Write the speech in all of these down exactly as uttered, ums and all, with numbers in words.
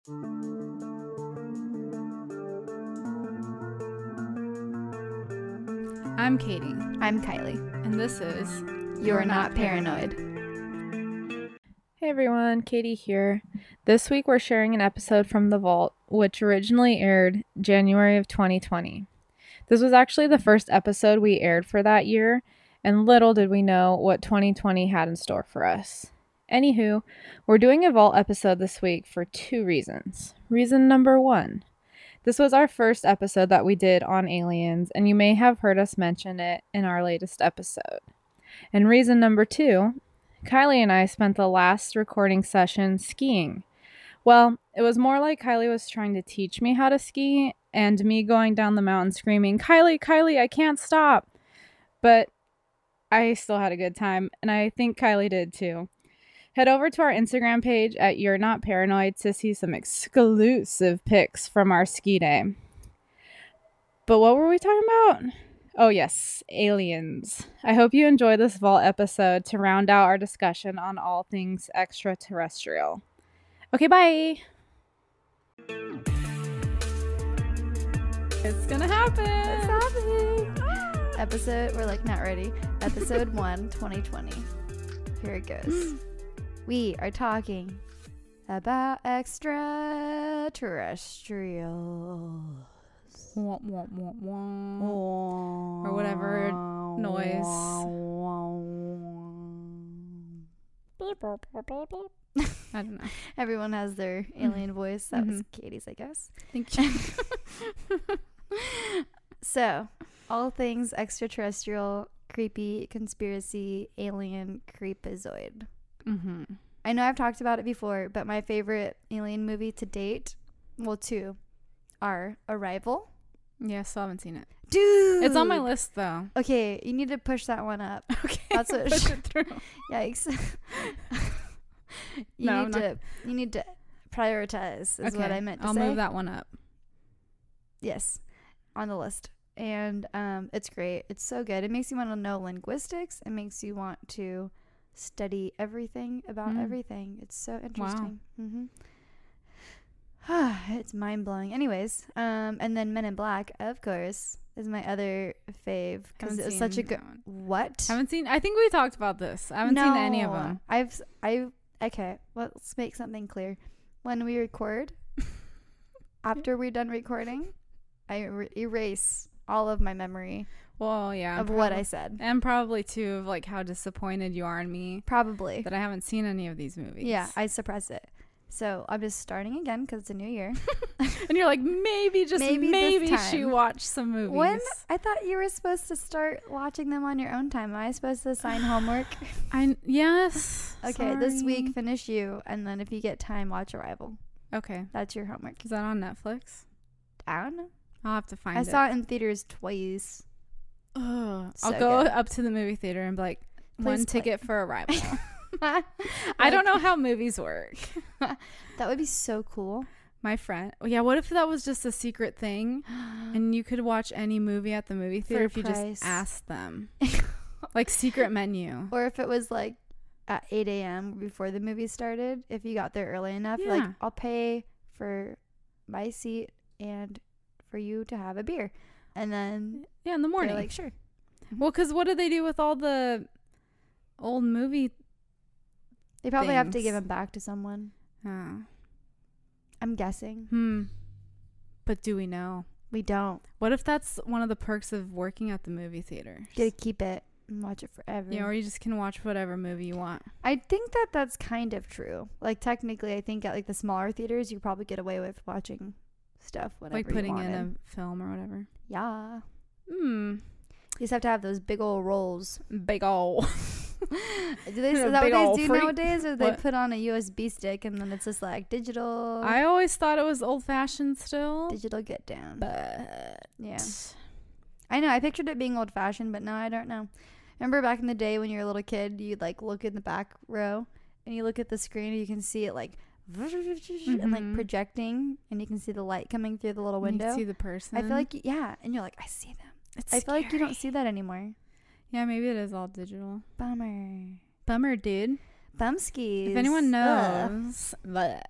I'm Katie. I'm Kylie. And this is You're Not Paranoid. Hey everyone, Katie here. This week we're sharing an episode from The Vault, which originally aired January of twenty twenty. This was actually the first episode we aired for that year, and little did we know what twenty twenty had in store for us. Anywho, we're doing a Vault episode this week for two reasons. Reason number one. This was our first episode that we did on aliens, and you may have heard us mention it in our latest episode. And reason number two, Kylie and I spent the last recording session skiing. Well, it was more like Kylie was trying to teach me how to ski, and me going down the mountain screaming, Kylie, Kylie, I can't stop. But I still had a good time, and I think Kylie did too. Head over to our Instagram page at You're Not Paranoid to see some exclusive pics from our ski day. But what were we talking about? Oh yes, aliens. I hope you enjoy this Vault episode to round out our discussion on all things extraterrestrial. Okay, bye! It's gonna happen! It's happening! Episode, we're like not ready. Episode one, twenty twenty. Here it goes. We are talking about extraterrestrials. Wah, wah, wah, wah. Or whatever noise. Beep, beep, beep, beep, beep. I don't know. Everyone has their alien voice. That Mm-hmm. was Katie's, I guess. Thank you. So, all things extraterrestrial, creepy, conspiracy, alien, creepazoid. Mm-hmm. I know I've talked about it before, but my favorite alien movie to date, well, two, are Arrival. Yeah, still haven't seen it. Dude! It's on my list, though. Okay, you need to push that one up. Okay. That's what push it through. Yikes. you No, need I'm to you need to prioritize is Okay, what I meant to I'll say. move that one up. Yes, on the list. And um, it's great. It's so good. It makes you want to know linguistics. It makes you want to study everything about Mm. everything. It's so interesting. Mm-hmm. It's mind-blowing. Anyways, um, and then Men in Black, of course, is my other fave because Haven't it was such a seen good. that one. What? Haven't seen. I think we talked about this. I haven't seen any of No, them. I've I okay. Well, let's make something clear. When we record, after we're done recording, I er- erase all of my memory Well, yeah. of what I said. And probably too of like how disappointed you are in me Probably. that I haven't seen any of these movies. Yeah, I suppress it. So I'm just starting again because it's a new year. And you're like, maybe just Maybe maybe, this she time. watched some movies. When I thought you were supposed to start watching them on your own time. Am I supposed to assign homework? I yes. Okay, this week sorry. finish you, and then if you get time, watch Arrival. Okay. That's your homework. Is that on Netflix? I don't know. I'll have to find I it. saw it in theaters twice. Ugh. So I'll go good. up to the movie theater and be like, Please one play. ticket for Arrival. I don't know how movies work. That would be so cool. My friend. Oh, yeah, what if that was just a secret thing and you could watch any movie at the movie theater if you price. just asked them? Like secret menu. Or if it was like at eight a.m. before the movie started, if you got there early enough, like Yeah. I'll pay for my seat and for you to have a beer. And then Yeah, in the morning. they're like, sure. Well, because what do they do with all the old movie? They probably have to Things. give them back to someone. Oh. I'm guessing. Hmm. But do we know? We don't. What if that's one of the perks of working at the movie theater? Get to keep it and watch it forever. Yeah, or you just can watch whatever movie you want. I think that that's kind of true. Like technically, I think at like the smaller theaters, you probably get away with watching stuff whenever Like putting you in wanted. a film or whatever. Yeah. Hmm. You just have to have those big old rolls. Big ol'. Do they? Is A that big what ol' they do freak. nowadays, or they What? put on a U S B stick and then it's just like digital? I always thought it was old fashioned still. digital get down. But Yeah, I know. I pictured it being old fashioned, but now I don't know. Remember back in the day when you were a little kid, you'd like look in the back row and you look at the screen and you can see it like and like Mhm. projecting, and you can see the light coming through the little you window. can see the person. I feel like y- yeah, and you're like, I see them. it's I feel like you don't scary. see that anymore. Yeah, maybe it is all digital. Bummer. Bummer, dude. Bumskis. If anyone Ugh. knows, bleh.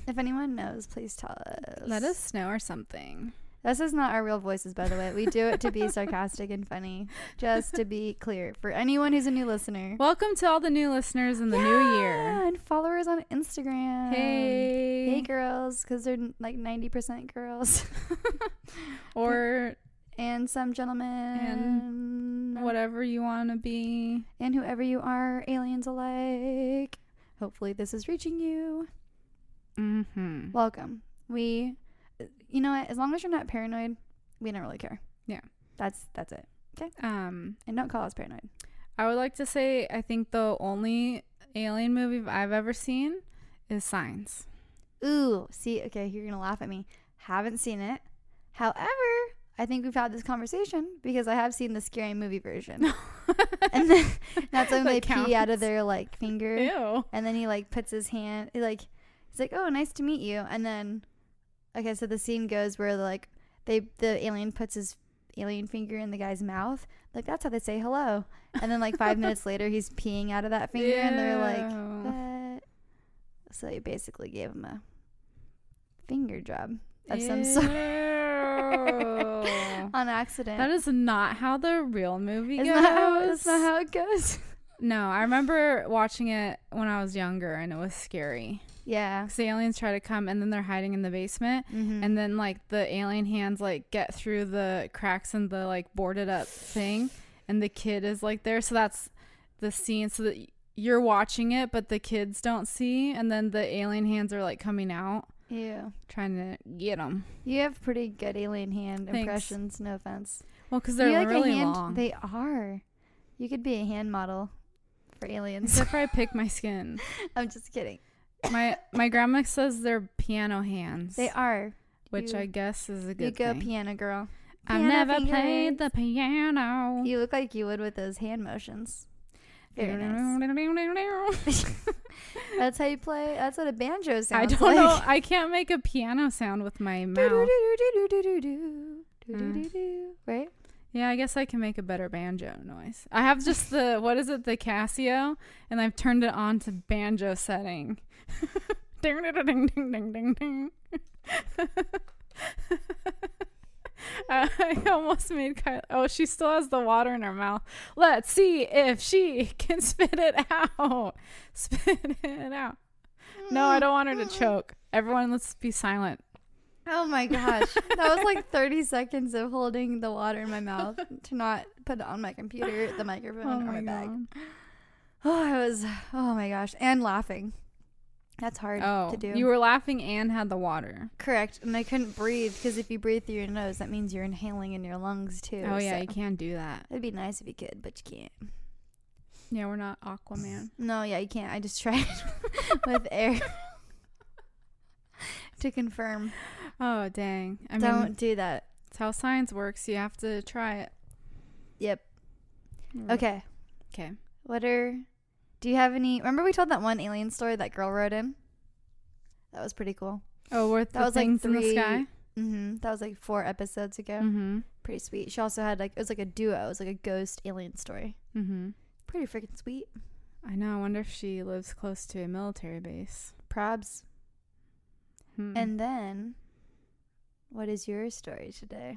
If anyone knows, please tell us. Let us know or something. This is not our real voices, by the way. We do it to be sarcastic and funny. Just to be clear. For anyone who's a new listener. Welcome to all the new listeners in the yeah, new year. And followers on Instagram. Hey. Hey, girls. Because they're like ninety percent girls. Or... And some gentlemen. And whatever you want to be. And whoever you are, aliens alike. Hopefully this is reaching you. Mm-hmm. Welcome. We... You know what? As long as you're not paranoid, we don't really care. Yeah. That's that's it. Okay? Um, And don't call us paranoid. I would like to say I think the only alien movie I've ever seen is Signs. Ooh. See, okay, you're going to laugh at me. Haven't seen it. However, I think we've had this conversation because I have seen the Scary Movie version. And then that's when That they counts. pee out of their, like, finger. Ew. And then he, like, puts his hand, he, like, he's like, oh, nice to meet you. And then... Okay, so the scene goes where like they the alien puts his alien finger in the guy's mouth. Like that's how they say hello. And then like five minutes later he's peeing out of that finger and they're like, what? So you basically gave him a finger job of some sort on accident. That is not how the real movie Isn't goes. that how, that's not how it goes. No, I remember watching it when I was younger and it was scary. Yeah. 'Cause the aliens try to come and then they're hiding in the basement. Mm-hmm. And then like the alien hands like get through the cracks in the like boarded up thing and the kid is like there. So that's the scene so that you're watching it but the kids don't see and then the alien hands are like coming out Ew. trying to get them. You have pretty good alien hand Thanks. impressions. No offense. Well, because they're You like a really hand- long. They are. You could be a hand model for aliens. Except for I pick my skin. I'm just kidding. My my grandma says they're piano hands. They are. Which You- I guess is a good You go thing. piano girl. I've Piano never fingers. played the piano. You look like you would with those hand motions. Very nice. That's how you play. That's what a banjo sounds I don't like. know. I can't make a piano sound with my mouth. Right? Yeah, I guess I can make a better banjo noise. I have just the, what is it, the Casio, and I've turned it on to banjo setting. Ding, ding, ding, ding, ding, ding, ding. I almost made Kyla. Oh, she still has the water in her mouth. Let's see if she can spit it out. Spit it out. No, I don't want her to choke. Everyone, let's be silent. Oh my gosh. That was like thirty seconds of holding the water in my mouth to not put it on my computer, the microphone, Oh or my my bag. God. Oh, I was, oh my gosh. And laughing. That's hard Oh, to do. you were laughing and had the water. Correct. And I couldn't breathe because if you breathe through your nose, that means you're inhaling in your lungs too. Oh, yeah, so you can't do that. it'd be nice if you could, but you can't. Yeah, we're not Aquaman. No, yeah, you can't. I just tried with air to confirm. Oh, dang. I mean, Don't do that. it's how science works. You have to try it. Yep. Okay. Okay. What are... Do you have any... Remember we told that one alien story that girl wrote in? That was pretty cool. Oh, worth That the was like things in the three- sky? Mm-hmm. That was like four episodes ago. Mm-hmm. Pretty sweet. She also had like... It was like a duo. It was like a ghost alien story. Mm-hmm. Pretty freaking sweet. I know. I wonder if she lives close to a military base. Probs. Hmm. And then... What is your story today?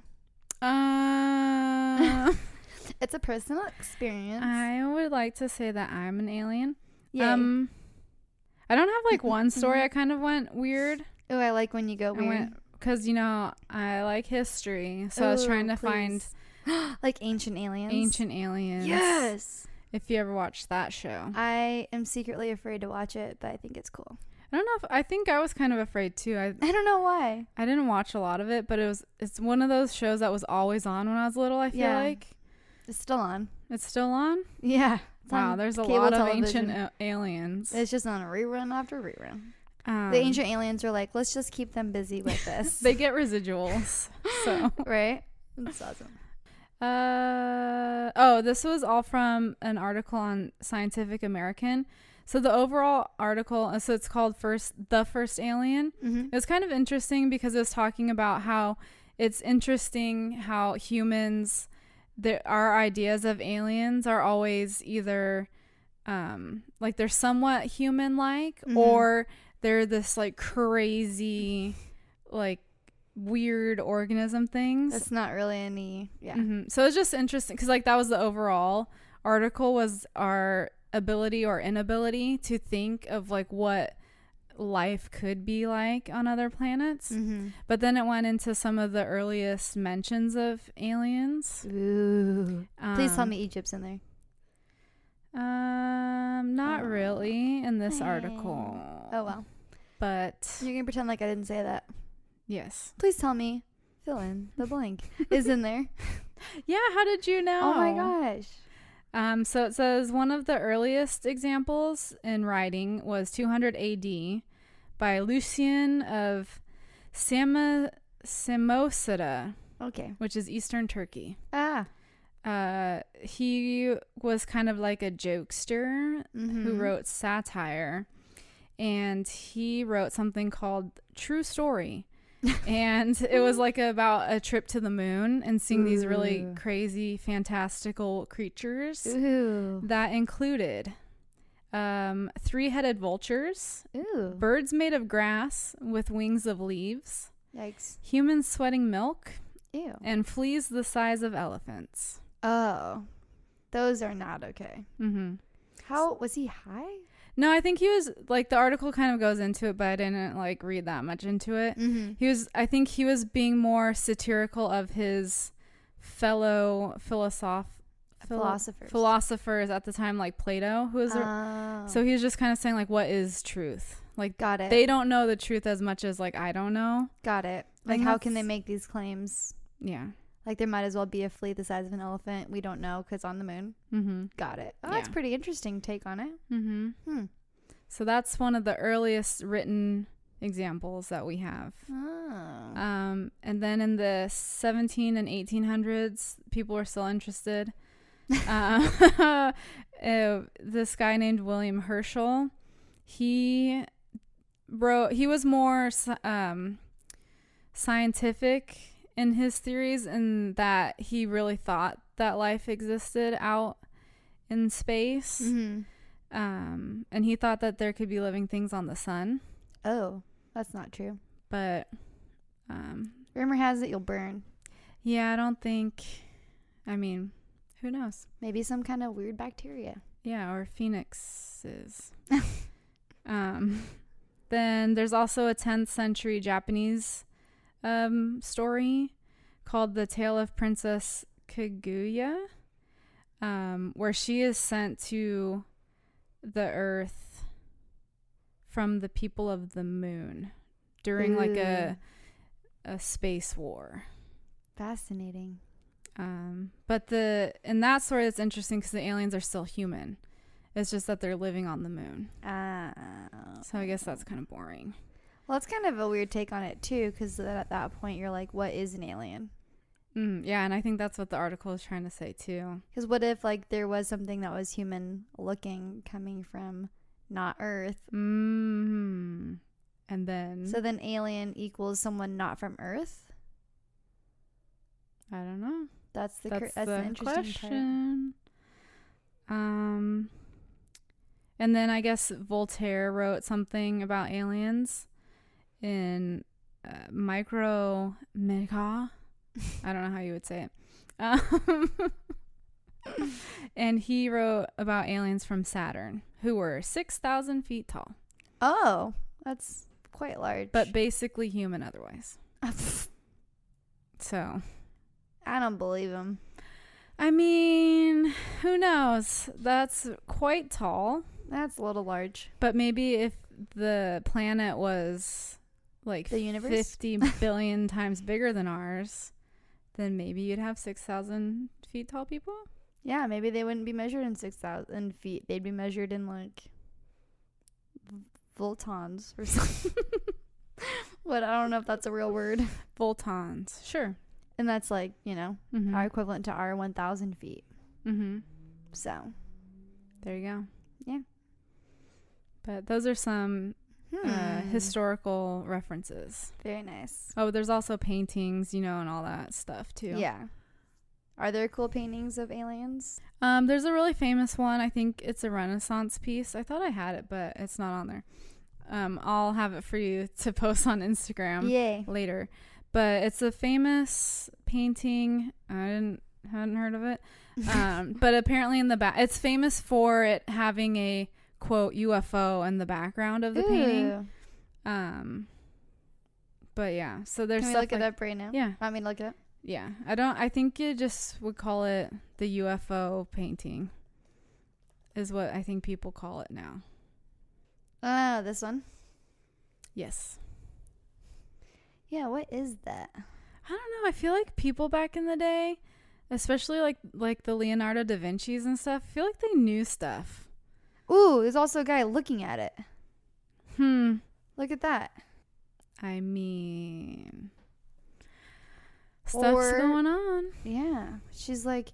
Uh, It's a personal experience. I would like to say that I'm an alien. Yay. Um, I don't have like one story. I kind of went weird. Oh, I like when you go I weird. went because you know I like history, so I was Ooh, trying to please. find like ancient aliens. ancient aliens. Yes. If you ever watched that show, I am secretly afraid to watch it, but I think it's cool. I don't know if I think I was kind of afraid too. I I don't know why. I didn't watch a lot of it, but it was it's one of those shows that was always on when I was little. I feel Yeah. like It's still on. it's still on. Yeah. It's Wow, on there's a cable lot of television. ancient a- aliens. It's just on a rerun after rerun. Um, The ancient aliens are like, let's just keep them busy with this. they get residuals. So right? That's awesome. Uh oh, this was all from an article on Scientific American. So the overall article, uh, so it's called First The First Alien. Mm-hmm. It was kind of interesting because it was talking about how it's interesting how humans, the, our ideas of aliens are always either um like they're somewhat human-like Mhm. or they're this like crazy, like weird organism things. That's not really any. Yeah. Mm-hmm. So it's just interesting because like that was the overall article, was our ability or inability to think of like what life could be like on other planets. Mm-hmm. But then it went into some of the earliest mentions of aliens. Ooh. Please tell Um, me Egypt's in there. Um, not Oh. really in this Dang. article. Oh well. But You're gonna pretend like I didn't say that. yes. Please tell me. Fill in the blank. Is in there. Yeah, how did you know? Oh my gosh. Um, so it says one of the earliest examples in writing was two hundred A D by Lucian of Sama, Samosata, Okay. which is Eastern Turkey. Ah. Uh, he was kind of like a jokester Mm-hmm. who wrote satire, and he wrote something called True Story. And it was like about a trip to the moon and seeing these really Ooh. crazy, fantastical creatures Ooh. that included um, three-headed vultures, Ooh. birds made of grass with wings of leaves, Yikes. humans sweating milk, Ew. and fleas the size of elephants. Oh. Those are not okay. Mm-hmm. How was he high? No, I think he was like, the article kind of goes into it, but I didn't like read that much into it. Mm-hmm. He was, I think he was being more satirical of his fellow philosoph philo- Philosophers. philosophers at the time, like Plato, who was, a, Oh. so he was just kind of saying like, what is truth? Like, got it. they don't know the truth as much as like I don't know. got it. Like, And how can they that's- make these claims? Yeah. Like, there might as well be a flea the size of an elephant. We don't know because on the moon. Mm-hmm. Got it. Oh, that's Yeah. pretty interesting take on it. Mm-hmm. Hmm. So that's one of the earliest written examples that we have. Oh. Um, and then in the seventeen and eighteen hundreds, people were still interested. uh, uh, this guy named William Herschel, he wrote, he was more sci- um, scientific in his theories, in that he really thought that life existed out in space. Mm-hmm. Um, and he thought that there could be living things on the sun, Oh, that's not true. but um, Rumor has it you'll burn. yeah, I don't think, I mean, who knows? Maybe some kind of weird bacteria. Yeah, or phoenixes. um, then there's also a tenth century Japanese um, story called The Tale of Princess Kaguya, um, where she is sent to the earth from the people of the moon during like a a space war. Fascinating. Um, but the in that story, it's interesting because the aliens are still human. It's just that they're living on the moon. Uh, So I guess that's kind of boring. well, it's kind of a weird take on it too, because at that point you're like, what is an alien? Mm, yeah, and I think that's what the article is trying to say too. Because what if like there was something that was human looking coming from not Earth? Mm-hmm. And then So then alien equals someone not from Earth? I don't know. That's the That's, cur- that's the, the interesting part. question. Um, and then I guess Voltaire wrote something about aliens in uh, Micro Mega. I don't know how you would say it. Um, and he wrote about aliens from Saturn who were six thousand feet tall, Oh, that's quite large. but basically human otherwise. So, I don't believe him. I mean, who knows? That's quite tall. That's a little large. But maybe if the planet was like The universe? fifty billion times bigger than ours, then maybe you'd have six thousand feet tall people. Yeah, maybe they wouldn't be measured in six thousand feet. They'd be measured in like v- voltons or something. What? I don't know if that's a real word. Voltons. Sure. And that's like, you know, Mm-hmm. our equivalent to our one thousand feet. mm-hmm. So, There you go. Yeah. But those are some hmm. uh, historical references. Very nice. Oh, there's also paintings, you know, and all that stuff too. Yeah. Are there cool paintings of aliens? Um, there's a really famous one. I think it's a Renaissance piece. I thought I had it, but it's not on there. Um, I'll have it for you to post on Instagram Yay. later. But it's a famous painting. I didn't hadn't heard of it. Um, but apparently in the back, it's famous for it having a quote U F O in the background of the Ooh. painting. Um, but yeah, so there's Can we stuff look like, it up right now? Yeah, Want me to look it up? yeah. I don't. I think you just would call it the U F O painting. Is what I think people call it now. Oh, this one? Yes. Yeah, what is that? I don't know. I feel like people back in the day, especially like like the Leonardo da Vinci's and stuff, I feel like they knew stuff. Ooh, there's also a guy looking at it. Hmm. Look at that. I mean, stuff's Or- going on. Yeah. She's like,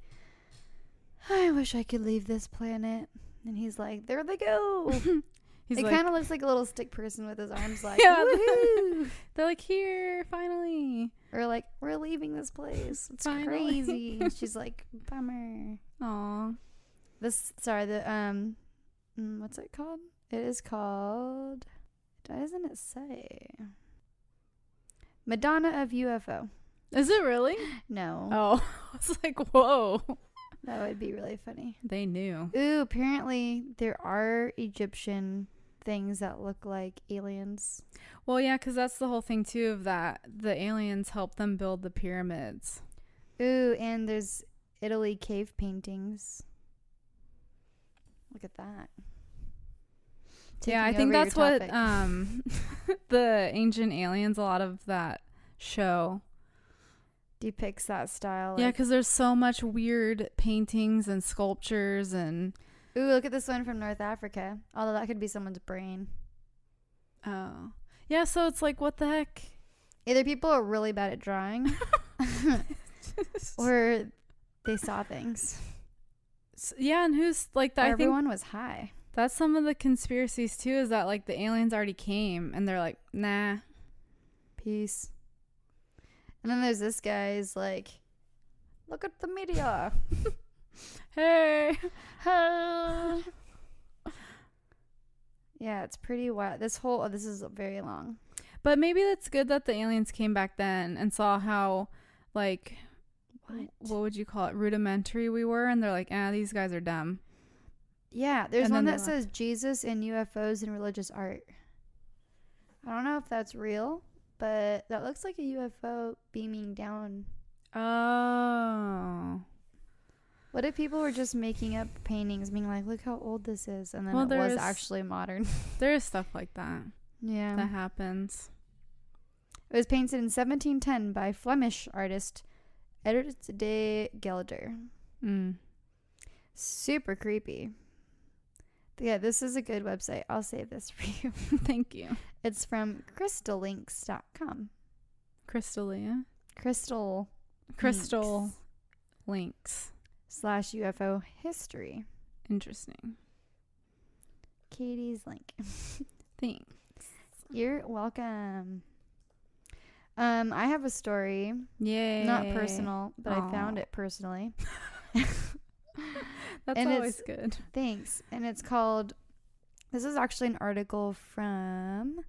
I wish I could leave this planet. And he's like, there they go. He's it like, kind of looks like a little stick person with his arms like, Yeah. woohoo. they're like, here, finally. Or like, we're leaving this place. It's Finally. crazy. And she's like, bummer. Aw. This, sorry, the, um, mm, what's it called? It is called, doesn't it say? Madonna of U F O. Is it really? No. Oh, I was like, whoa. That would be really funny. They knew. Ooh, apparently there are Egyptian things that look like aliens. Well, yeah, because that's the whole thing, too, of that the aliens helped them build the pyramids. Ooh, and there's Italy cave paintings. Look at that. Yeah, I Taking think over your that's what topic. um the Ancient Aliens, a lot of that show. depicts that style. Yeah, like- because there's so much weird paintings and sculptures and Ooh, look at this one from North Africa. Although that could be someone's brain. oh yeah, so it's like, what the heck? Either people are really bad at drawing, or they saw things. S- yeah, and who's like that? Or I think everyone was high. that's some of the conspiracies too. Is that like the aliens already came and they're like, nah. Peace. And then there's this guy's like, look at the media. Hey. yeah, it's pretty wild. This whole, oh, this is very long. But maybe that's good that the aliens came back then and saw how, like, What? what would you call it, rudimentary we were, and they're like, ah, these guys are dumb. Yeah, there's And one then that they says Jesus and U F Os and religious art. I don't know if that's real, but that looks like a U F O beaming down. Oh. What if people were just making up paintings, being like, look how old this is, and then Well, it was there's- actually modern? There is stuff like that Yeah. that happens. It was painted in seventeen ten by Flemish artist Edward de Gelder. Mm. Super creepy. Yeah, this is a good website. I'll save this for you. Thank you. It's from crystal links dot com. Crystalia. Crystal Crystal Links links. slash U F O history. Interesting. Katie's link. Thanks. You're welcome. Um, I have a story. Yay. Not personal, but I found Aw. it personally. That's and always it's- good. Thanks. And it's called, this is actually an article from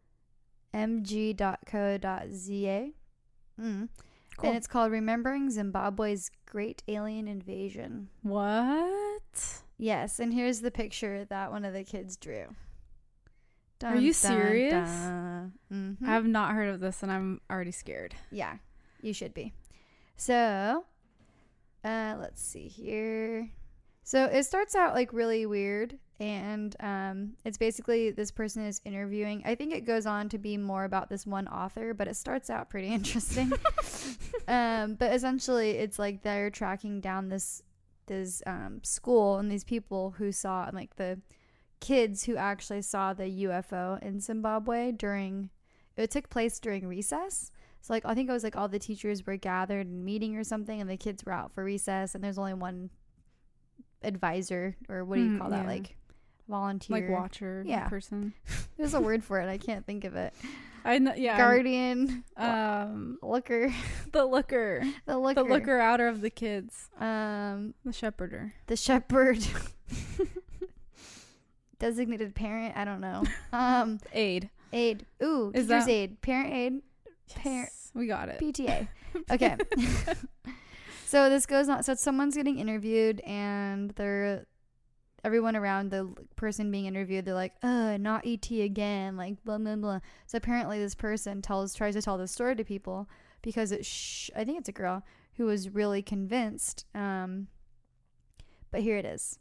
m g dot co dot z a. Mm. Cool. And it's called Remembering Zimbabwe's Great Alien Invasion. What? Yes, and here's the picture that one of the kids drew. Are you serious? Mhm. I have not heard of this and I'm already scared. Yeah, you should be. So, uh, let's see here. So it starts out like really weird, and um, it's basically this person is interviewing. I think it goes on to be more about this one author, but it starts out pretty interesting. um, but essentially, it's like they're tracking down this this um, school and these people who saw, and like the kids who actually saw the U F O in Zimbabwe during. It took place during recess. So like I think it was like all the teachers were gathered and meeting or something, and the kids were out for recess, and there's only one advisor, or what do you Mm, call that, yeah. like volunteer, Like watcher Yeah. person. There's a word for it. I can't think of it. I know. Yeah. Guardian, Um, looker, the looker, the looker, the looker outer of the kids, um, the shepherder. the shepherd. designated parent. I don't know. Um, Aid. aid. Ooh, Is teacher's that- aid. Parent aid. Parent. Yes, we got it. P T A. Okay. So this goes on. So someone's getting interviewed, and they're everyone around the person being interviewed. They're like, "Uh, not E T again." Like blah blah blah. So apparently, this person tells tries to tell this story to people because it's sh- I think it's a girl who was really convinced. Um, but here it is.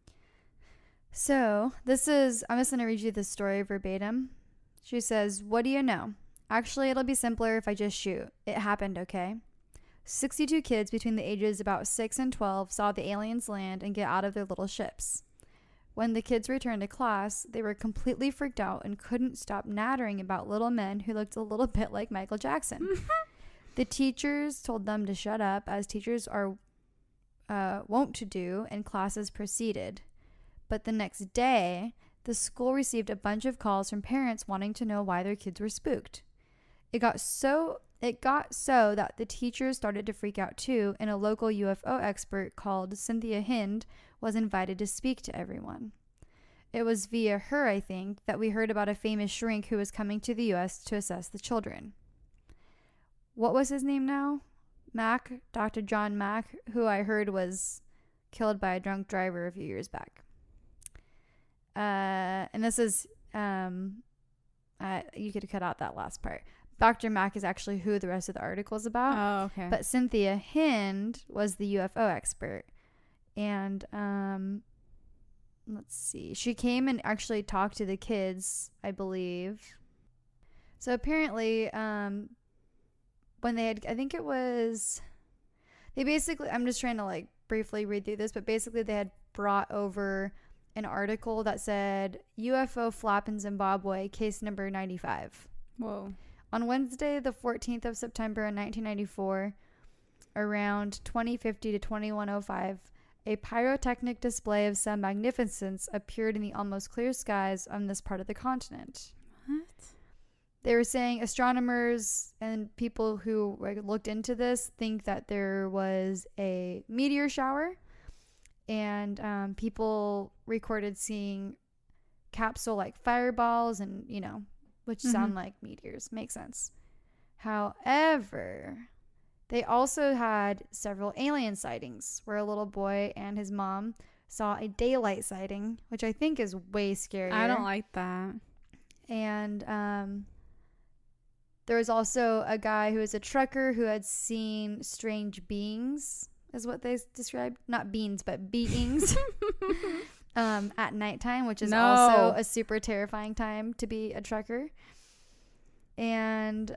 So this is I'm just gonna read you this story verbatim. She says, "What do you know? Actually, it'll be simpler if I just shoot. It happened, okay? sixty-two kids between the ages about six and twelve saw the aliens land and get out of their little ships. When the kids returned to class, they were completely freaked out and couldn't stop nattering about little men who looked a little bit like Michael Jackson. The teachers told them to shut up, as teachers are uh, wont to do, and classes proceeded. But the next day, the school received a bunch of calls from parents wanting to know why their kids were spooked. It got so it got so that the teachers started to freak out too, and a local U F O expert called Cynthia Hind was invited to speak to everyone. It was via her, I think, that we heard about a famous shrink who was coming to the U S to assess the children. What was his name now? Mack, Doctor John Mack, who I heard was killed by a drunk driver a few years back. Uh, and this is, um, uh, you could cut out that last part. Doctor Mack is actually who the rest of the article is about. Oh, okay. But Cynthia Hind was the U F O expert. And, um, let's see. She came and actually talked to the kids, I believe. So apparently, um, when they had, I think it was, they basically, I'm just trying to like briefly read through this, but basically they had brought over an article that said U F O flap in Zimbabwe, case number ninety-five. Whoa. On Wednesday, the fourteenth of September in nineteen ninety-four, around twenty fifty to twenty-one oh five, a pyrotechnic display of some magnificence appeared in the almost clear skies on this part of the continent. What? They were saying astronomers and people who like, looked into this think that there was a meteor shower, and um, people recorded seeing capsule-like fireballs and, you know, which Mm-hmm. sound like meteors. Makes sense. However, they also had several alien sightings where a little boy and his mom saw a daylight sighting, which I think is way scarier. I don't like that. And um, there was also a guy who was a trucker who had seen strange beings, is what they described. Not beings, but beings. Um, at nighttime, which is No. also a super terrifying time to be a trucker. And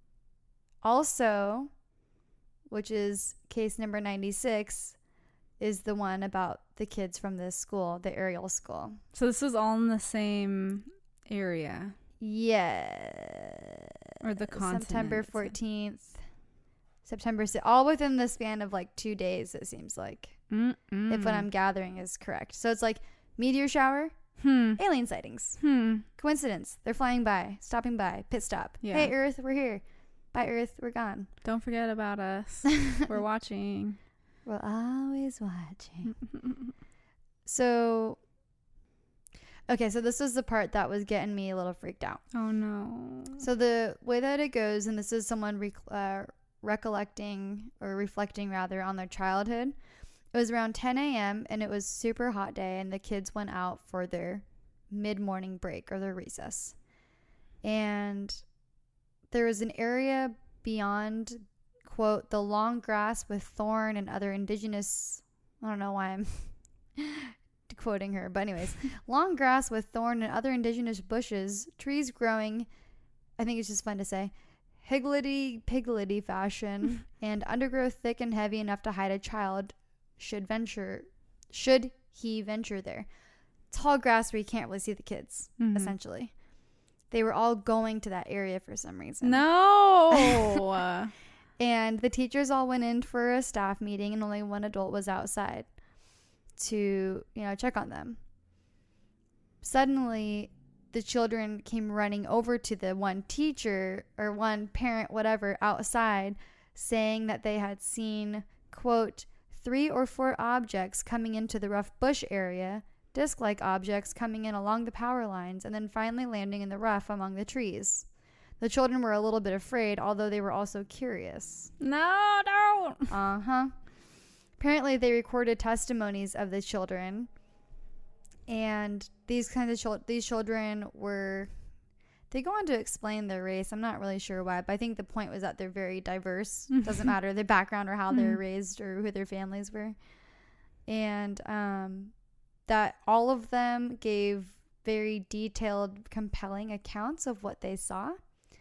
also, which is case number ninety-six, is the one about the kids from this school, the Ariel school. So this is all in the same area, Yeah. or the continent. September fourteenth. September sixth. All within the span of like two days, it seems like. Mm-mm. If what I'm gathering is correct. So it's like meteor shower, Hmm. alien sightings. Hmm. Coincidence. They're flying by, stopping by, pit stop. Yeah. Hey, Earth, we're here. Bye, Earth, we're gone. Don't forget about us. We're watching. We're always watching. So, okay, so this was the part that was getting me a little freaked out. Oh no. So the way that it goes, and this is someone rec- uh, recollecting or reflecting rather on their childhood. It was around ten a.m. and it was super hot day, and the kids went out for their mid-morning break or their recess. And there was an area beyond, quote, the long grass with thorn and other indigenous, I don't know why I'm quoting her, but anyways, long grass with thorn and other indigenous bushes, trees growing, I think it's just fun to say, higgledy-piggledy fashion, and undergrowth thick and heavy enough to hide a child should venture, should he venture there. Tall grass where you can't really see the kids, Mhm. essentially. They were all going to that area for some reason. No. And the teachers all went in for a staff meeting, and only one adult was outside to, you know, check on them. Suddenly, the children came running over to the one teacher or one parent, whatever, outside, saying that they had seen, quote, three or four objects coming into the rough bush area, disc-like objects coming in along the power lines and then finally landing in the rough among the trees. The children were a little bit afraid, although they were also curious. No, don't. Uh-huh. Apparently, they recorded testimonies of the children, and these kinds of chil- these children were... They go on to explain their race. I'm not really sure why, but I think the point was that they're very diverse. Doesn't matter their background or how they were raised or who their families were. And um, that all of them gave very detailed, compelling accounts of what they saw.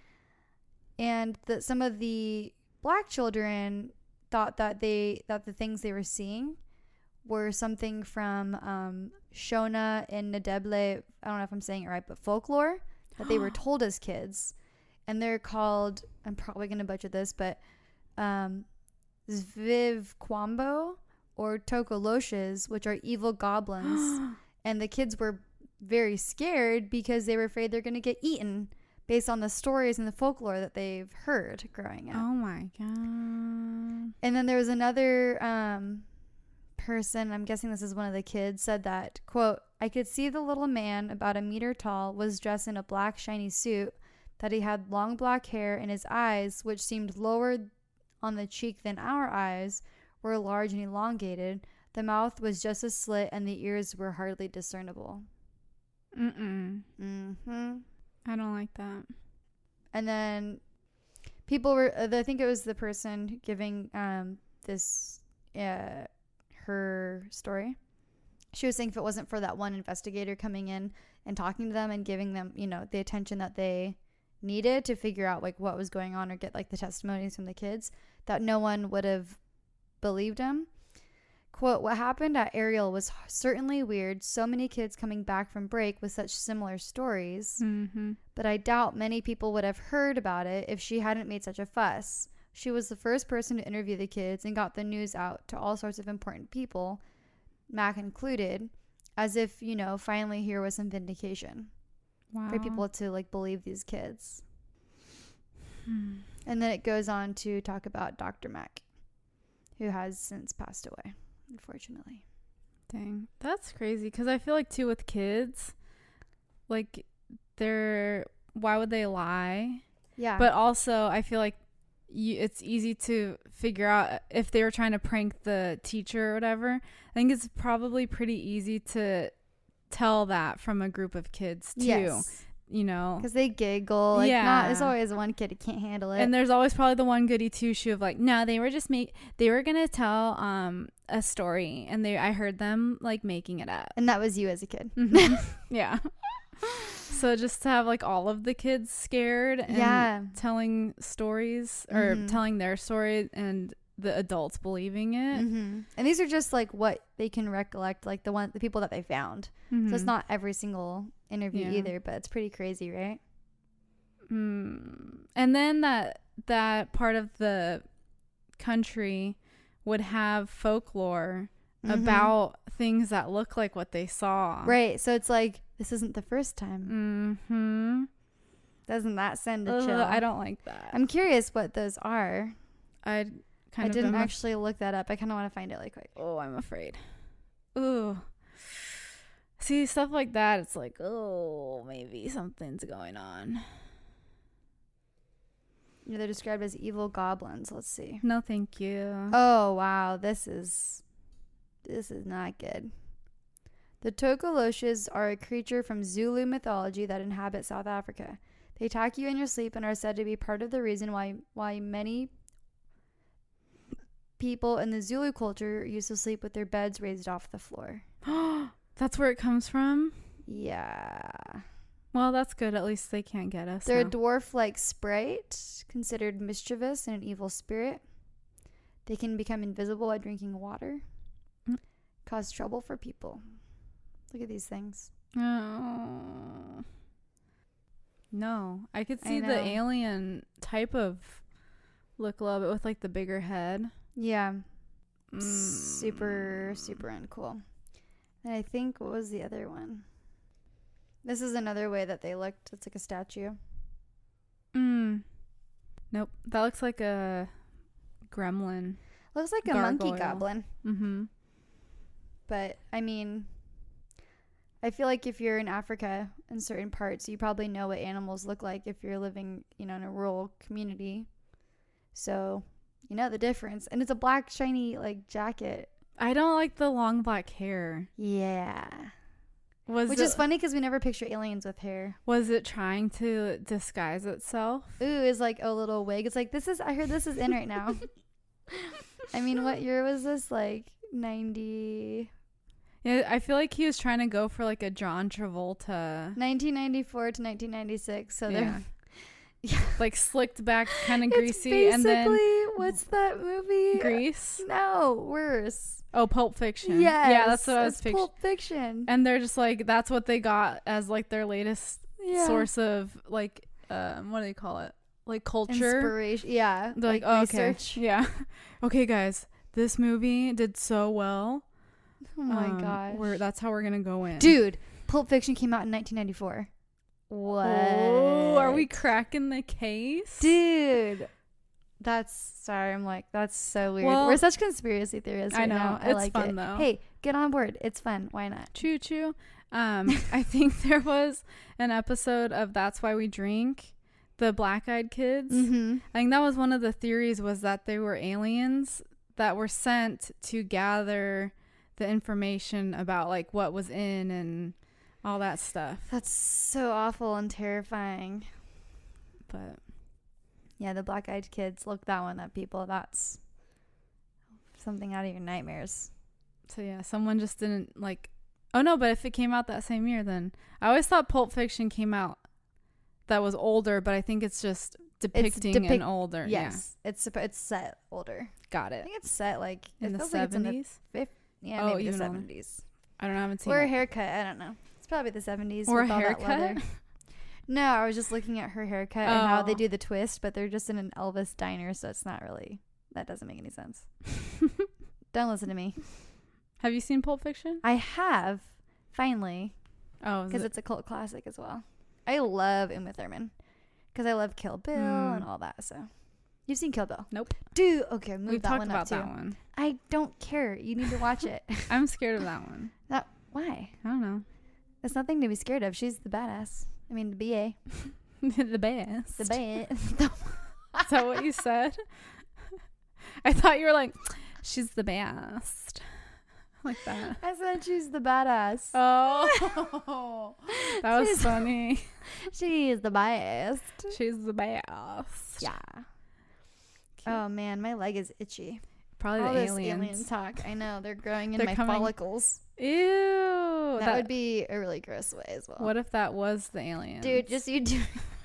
And that some of the black children thought that they that the things they were seeing were something from um, Shona and Ndebele. I don't know if I'm saying it right, but folklore that they were told as kids. And they're called, I'm probably going to butcher this, but um, Zviv Kwambo or Tokoloshes, which are evil goblins. And the kids were very scared because they were afraid they're going to get eaten based on the stories and the folklore that they've heard growing up. Oh my God. And then there was another um, person, I'm guessing this is one of the kids, said that, quote, I could see the little man, about a meter tall, was dressed in a black shiny suit, that he had long black hair, and his eyes, which seemed lower on the cheek than our eyes, were large and elongated. The mouth was just a slit, and the ears were hardly discernible. Mm-mm. Mm-hmm. I don't like that. And then people were, uh, I think it was the person giving um, this, uh, her story. She was saying if it wasn't for that one investigator coming in and talking to them and giving them, you know, the attention that they needed to figure out like what was going on or get like the testimonies from the kids, that no one would have believed him. Quote, what happened at Ariel was certainly weird. So many kids coming back from break with such similar stories. Mm-hmm. But I doubt many people would have heard about it if she hadn't made such a fuss. She was the first person to interview the kids and got the news out to all sorts of important people, Mac included, as if, you know, finally here was some vindication. Wow. For people to like believe these kids. Hmm. And then it goes on to talk about Doctor Mac, who has since passed away, unfortunately. Dang. That's crazy. Because I feel like, too, with kids, like, they're, why would they lie? Yeah. But also, I feel like you, it's easy to figure out if they were trying to prank the teacher or whatever. I think it's probably pretty easy to tell that from a group of kids, too. Yes. You know? Because they giggle. Like, Yeah. not, there's always one kid who can't handle it. And there's always probably the one goody two shoe of like, no, they were just make they were gonna tell um a story, and they I heard them like making it up. And that was you as a kid. Mhm. Yeah. So just to have like all of the kids scared and Yeah. telling stories or Mhm. telling their story and the adults believing it. Mm-hmm. And these are just like what they can recollect, like the one the people that they found. So it's Mhm. not every single interview Yeah. either, but it's pretty crazy, right? Mm. And then that that part of the country would have folklore Mhm. about things that look like what they saw. Right. So it's like, this isn't the first time. Mm-hmm. Doesn't that send a Ugh, chill? I don't like that. I'm curious what those are. I kind I of didn't am af- actually look that up. I kind of want to find it really quick. oh, I'm afraid. Ooh. See, stuff like that, it's like, oh, maybe something's going on. Yeah, they're described as evil goblins. Let's see. No, thank you. Oh, wow. This is this is not good. The Tokoloshes are a creature from Zulu mythology that inhabit South Africa. They attack you in your sleep and are said to be part of the reason why why many people in the Zulu culture used to sleep with their beds raised off the floor. That's where it comes from? Yeah. Well, that's good. At least they can't get us. They're now. a dwarf-like sprite, considered mischievous and an evil spirit. They can become invisible by drinking water. Mm. Cause trouble for people. Look at these things. Oh. No, I could I see the know. alien type of look a little bit with like the bigger head. Yeah. Mm. Super, super uncool. And I think, what was the other one? This is another way that they looked. It's like a statue. Mm. Nope. That looks like a gremlin. Looks like a monkey Gargoyle. goblin. Mm-hmm. But, I mean, I feel like if you're in Africa in certain parts, you probably know what animals look like if you're living, you know, in a rural community. So you know the difference. And it's a black shiny like jacket. I don't like the long black hair. Yeah. Was Which it, is funny because we never picture aliens with hair. Was it trying to disguise itself? Ooh, it's like a little wig. It's like, this is, I heard this is in right now. I mean, what year was this? Like ninety... Yeah, I feel like he was trying to go for like a John Travolta. nineteen ninety-four to nineteen ninety-six. So Yeah. they're... Yeah. Like slicked back, kind of It's greasy, and then basically, what's that movie? Grease. No, worse. Oh, Pulp Fiction. Yes, Yeah, that's what I was it's picturing. Pulp Fiction. And they're just like, that's what they got as like their latest Yeah. source of like, um, what do they call it? Like culture. Inspiration. Yeah. They're like, oh, okay. research. Yeah. Okay, guys, this movie did so well. Oh my Um, gosh. We're, that's how we're going to go in. Dude, Pulp Fiction came out in nineteen ninety-four. What? Oh, are we cracking the case? Dude. That's, sorry, I'm like, that's so weird. Well, We're such conspiracy theorists I right know. now. I It's like fun, it. though. Hey, get on board. It's fun. Why not? Choo choo. Um, I think there was an episode of That's Why We Drink, the Black Eyed Kids. Mm-hmm. I think that was one of the theories, was that they were aliens that were sent to gather the information about like what was in and all that stuff. That's so awful and terrifying. But Yeah, the Black Eyed Kids. Look that one up, people. That's something out of your nightmares. so yeah, someone just didn't like. Oh no, but if it came out that same year, then I always thought Pulp Fiction came out that was older, but I think it's just depicting depic- an older. Yes, it's suppo- it's set older. Yeah, got I it. think it's set like In it the feels like it's in the seventies. fif- yeah, Oh, maybe the even older. seventies. I don't know. I haven't seen Or a it. haircut. I don't know. It's probably the seventies. Or a with all that leather. haircut. No, I was just looking at her haircut and how they Oh. do the twist, but they're just in an Elvis diner, so it's not really. That doesn't make any sense. Don't listen to me. Have you seen Pulp Fiction? I have finally. Oh, Because is it? it's a cult classic as well. I love Uma Thurman. Because I love Kill Bill Mm. and all that. So, you've seen Kill Bill? Nope. Dude, okay, move We've that talked one about up too. that one. I don't care. You need to watch it. I'm scared of that one. That why? I don't know. There's nothing to be scared of. She's the badass. I mean, the B A, The best. the bad. Is that what you said? I thought you were like, she's the best. Like that. I said she's the badass. Oh, that was She's- funny. She is the best. She's the best. Yeah. Oh man, my leg is itchy. Probably All the this aliens. alien talk. I know they're growing in They're my coming- follicles. Ew. That, would be a really gross way as well. What if that was the aliens? Dude, just you do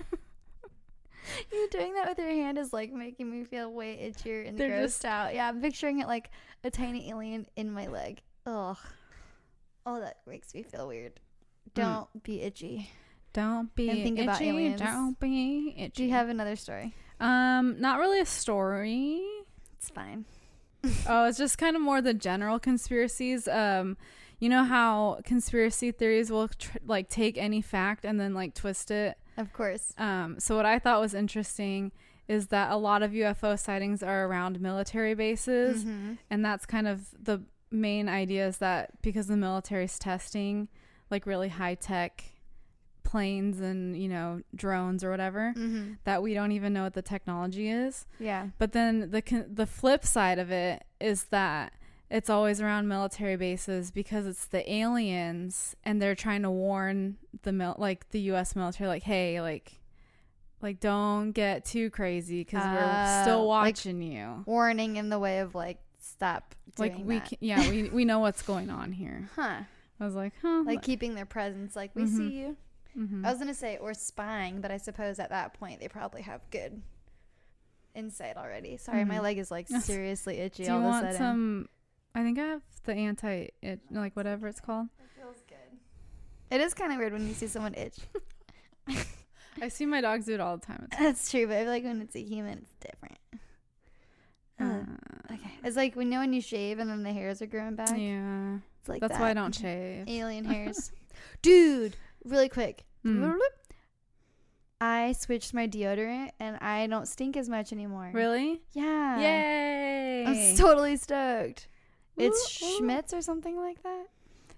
you doing that with your hand is like making me feel way itchier and They're grossed just- out. Yeah, I'm picturing it like a tiny alien in my leg. Ugh. Oh, that makes me feel weird. Don't be itchy. Don't be And think itchy. about aliens. Don't be itchy. Do you have another story? Um, not really a story. It's fine. Oh, it's just kind of more the general conspiracies. Um, you know how conspiracy theories will tr- like take any fact and then like twist it. Of course. Um, so what I thought was interesting is that a lot of U F O sightings are around military bases, Mhm. and that's kind of the main idea, is that because the military's testing like really high tech planes and, you know, drones or whatever, Mhm. that we don't even know what the technology is. Yeah. But then the con- the flip side of it is that it's always around military bases because it's the aliens, and they're trying to warn the mil- like the U S military, like, hey, like like don't get too crazy because we're Uh, still like- watching you. Warning in the way of like stop doing Like we that. can, yeah, we we know what's going on here. Huh. I was like, huh. Like keeping their presence like we Mhm. see you. Mhm. I was gonna say or spying, but I suppose at that point they probably have good insight already. Sorry, my Mhm. leg is like Yes. seriously itchy Do you all of a want sudden. some? I think I have the anti it like whatever it's called. It feels good. It is kind of weird when you see someone itch. I see my dogs do it all the time. It's, That's true, but I feel like when it's a human, it's different. Uh, uh, okay, it's like when you know when you shave and then the hairs are growing back. yeah, It's like that's that. why I don't shave. Alien hairs, dude. Really quick. Mm. I switched my deodorant and I don't stink as much anymore. Really? Yeah. Yay! I'm totally stoked. It's Woo, woo. Schmitz or something like that.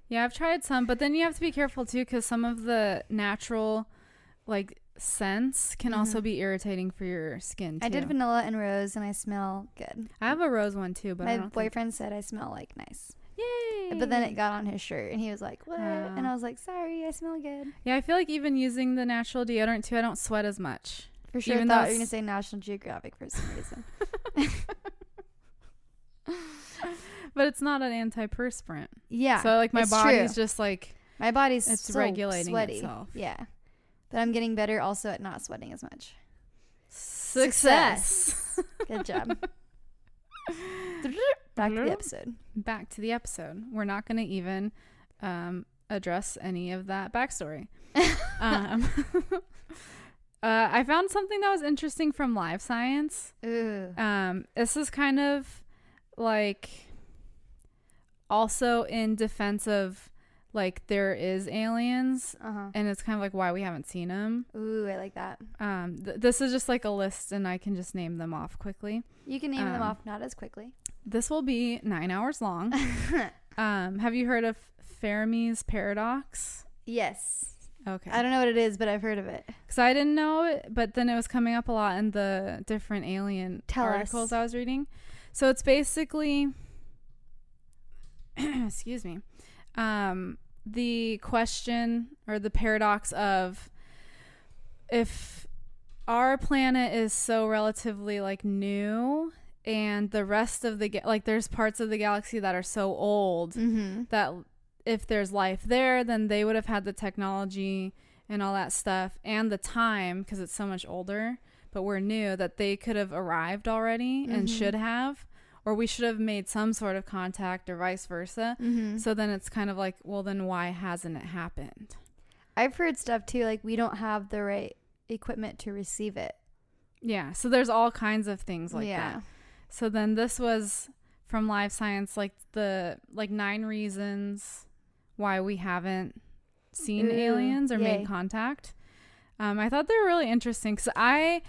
Yeah, I've tried some, but then you have to be careful too, because some of the natural, like, scents can Mhm. also be irritating for your skin too. I did vanilla and rose, and I smell good. I have a rose one too, but I My don't boyfriend said I smell like nice. think... Yay! But then it got on his shirt, and he was like, "What?" Oh. And I was like, "Sorry, I smell good." Yeah, I feel like even using the natural deodorant too, I don't sweat as much. For sure, Even thought though you were gonna it's- say National Geographic for some reason. But it's not an antiperspirant. Yeah. So like my it's body's true. just like My body's it's so regulating sweaty. itself. Yeah. But I'm getting better also at not sweating as much. success. Good job. Back to the episode. Back to the episode. We're not going to even um, address any of that backstory. um, uh, I found something that was interesting from Live Science. Ooh. Um, this is kind of like also in defense of like there is aliens, Uh-huh. and it's kind of like why we haven't seen them. Ooh, I like that. Um, th- this is just like a list, and I can just name them off quickly. You can name them Um, off not as quickly. This will be nine hours long. um, have you heard of Fermi's paradox? Yes. Okay. I don't know what it is, but I've heard of it. Because I didn't know it, but then it was coming up a lot in the different alien Tell articles us. I was reading. So it's basically, excuse me, um, the question or the paradox of if our planet is so relatively like new and the rest of the, ga- like there's parts of the galaxy that are so old Mm-hmm. that if there's life there, then they would have had the technology and all that stuff and the time because it's so much older, but we're new, that they could have arrived already and Mhm. should have, or we should have made some sort of contact or vice versa. Mm-hmm. So then it's kind of like, well, then why hasn't it happened? I've heard stuff too, like we don't have the right equipment to receive it. Yeah. So there's all kinds of things like yeah. that. So then this was from Live Science, like the like nine reasons why we haven't seen Ooh, aliens or yay. made contact. Um, I thought they were really interesting because I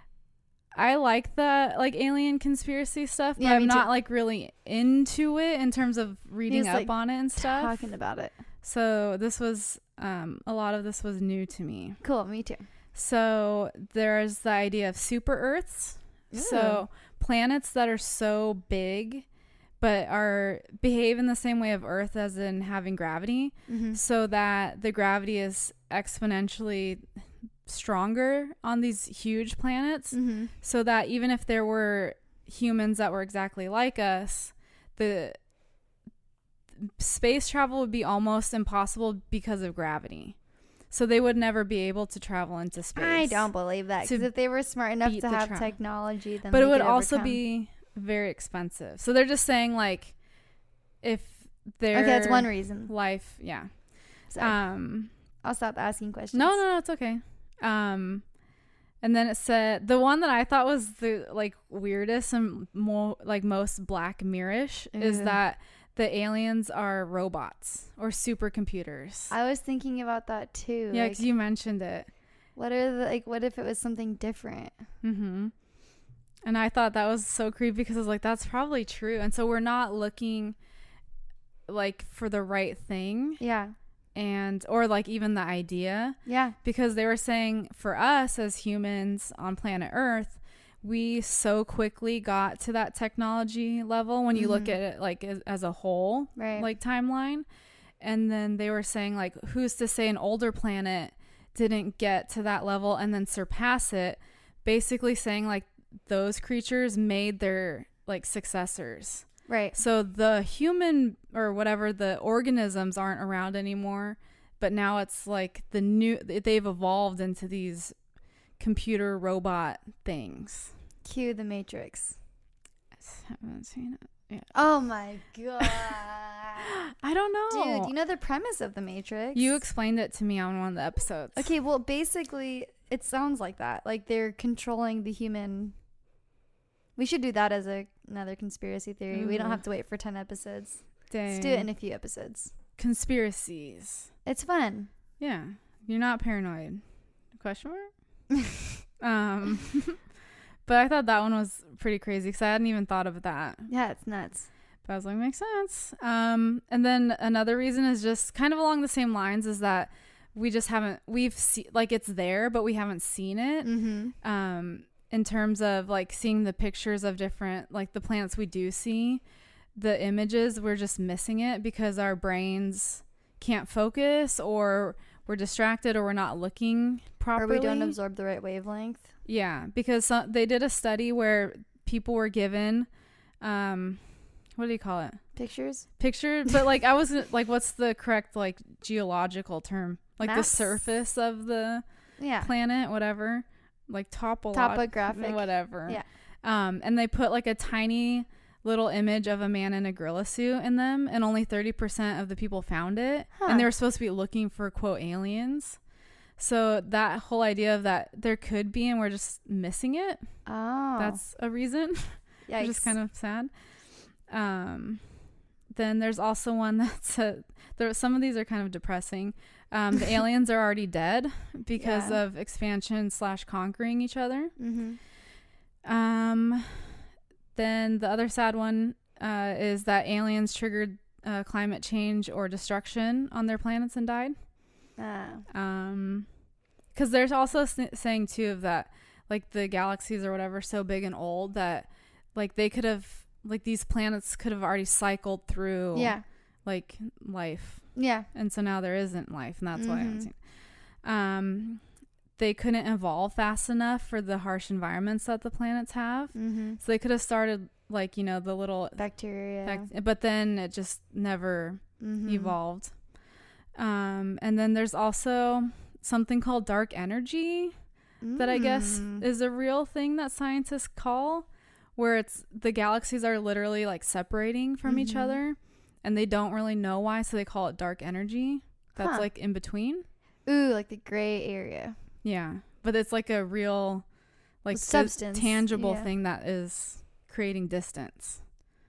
I like the like alien conspiracy stuff, but Yeah, I'm me not too. like really into it in terms of reading just, up like, on it and stuff. Talking about it. So this was um, a lot of this was new to me. Cool. Me too. So there's the idea of super Earths. So planets that are so big but are behave in the same way of Earth as in having gravity, Mm-hmm. so that the gravity is exponentially stronger on these huge planets, Mm-hmm. so that even if there were humans that were exactly like us, the space travel would be almost impossible because of gravity. So they would never be able to travel into space. I don't believe that, to because if they were smart enough beat to the have tra- technology, then But they it would could also overcome. be very expensive. So they're just saying like if their Okay, that's one reason. life, yeah. Sorry. Um I'll stop asking questions. no, no, no, it's okay. Um and then it said the one that I thought was the like weirdest and more like most Black Mirror-ish is Ew. that the aliens are robots or supercomputers. I was thinking about that too. Yeah, like, because you mentioned it. what are the like? What if it was something different? Mm-hmm. And I thought that was so creepy because I was like, that's probably true. And so we're not looking like for the right thing, Yeah, and or like even the idea, yeah. because they were saying for us as humans on planet Earth, we so quickly got to that technology level when you look Mhm. at it like as, as a whole, Right. like timeline. And then they were saying like, who's to say an older planet didn't get to that level and then surpass it, basically saying like those creatures made their like successors. Right. So the human or whatever, the organisms aren't around anymore, but now it's like the new, they've evolved into these computer robot things. Cue the Matrix. I haven't seen it. Yeah. Oh my god. I don't know. Dude, you know the premise of the Matrix? You explained it to me on one of the episodes. Okay, well, basically, it sounds like that. Like they're controlling the human. We should do that as a, another conspiracy theory. We don't Ooh. have to wait for ten episodes. Dang. Let's do it in a few episodes. Conspiracies. It's fun. Yeah. You're not paranoid. Question mark? um, but I thought that one was pretty crazy because I hadn't even thought of that. Yeah, it's nuts. But I was like, makes sense. Um, and then another reason is just kind of along the same lines is that we just haven't, we've seen, like it's there, but we haven't seen it. Mm-hmm. Um, in terms of like seeing the pictures of different, like the planets we do see, the images, we're just missing it because our brains can't focus, or we're distracted, or we're not looking properly. Or we don't absorb the right wavelength. Yeah, because some, they did a study where people were given, um, what do you call it? Pictures? Picture, but like I wasn't like, what's the correct like geological term? Like Maps? the surface of the Yeah. planet, whatever, like topolo- Topographic. whatever. Yeah. Um, and they put like a tiny little image of a man in a gorilla suit in them, and only thirty percent of the people found it. Huh. And they were supposed to be looking for quote aliens. So that whole idea of that there could be and we're just missing it. Oh. That's a reason. Yikes. Which is kind of sad. Um, then there's also one that's a, there. Some of these are kind of depressing. Um, the aliens are already dead because Yeah. of expansion slash conquering each other. Mm-hmm. Um, then the other sad one uh, is that aliens triggered uh, climate change or destruction on their planets and died. Oh. Um, because there's also s- saying too of that, like the galaxies or whatever, so big and old that like they could have, like these planets could have already cycled through Yeah. like life. Yeah. And so now there isn't life, and that's why I haven't Mhm. seen. Um, they couldn't evolve fast enough for the harsh environments that the planets have. Mm-hmm. So they could have started like, you know, the little Bacteria. bac- but then it just never mm-hmm. evolved. Um, and then there's also something called dark energy that I guess Mm. is a real thing that scientists call, where it's the galaxies are literally like separating from each Mhm. other, and they don't really know why, so they call it dark energy. That's Huh. like in between. Ooh, like the gray area. Yeah, but it's like a real, like With dis- substance, tangible yeah. thing that is creating distance.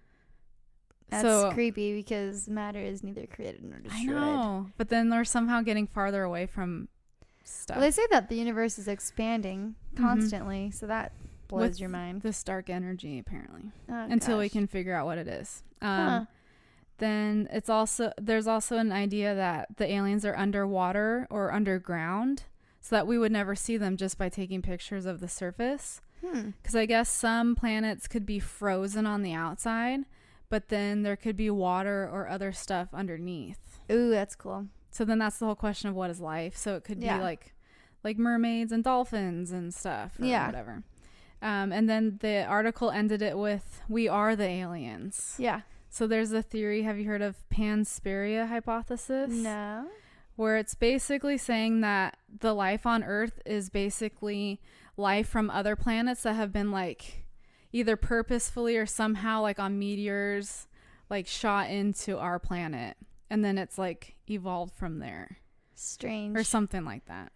That's so creepy because matter is neither created nor destroyed. I know, but then they're somehow getting farther away from stuff. Well, they say that the universe is expanding Mhm. constantly, so that blows With your mind. this dark energy, apparently, Oh, until we gosh. can figure out what it is. Um, Huh. Then it's also there's also an idea that the aliens are underwater or underground, so that we would never see them just by taking pictures of the surface. Hmm. Because I guess some planets could be frozen on the outside, but then there could be water or other stuff underneath. Ooh, that's cool. So then that's the whole question of what is life. So it could Yeah. be like like mermaids and dolphins and stuff or Yeah. whatever. Um, and then the article ended it with, "We are the aliens." Yeah. So there's a theory, have you heard of Panspermia hypothesis? No. Where it's basically saying that the life on Earth is basically life from other planets that have been like either purposefully or somehow like on meteors like shot into our planet, and then it's like evolved from there Strange. or something like that.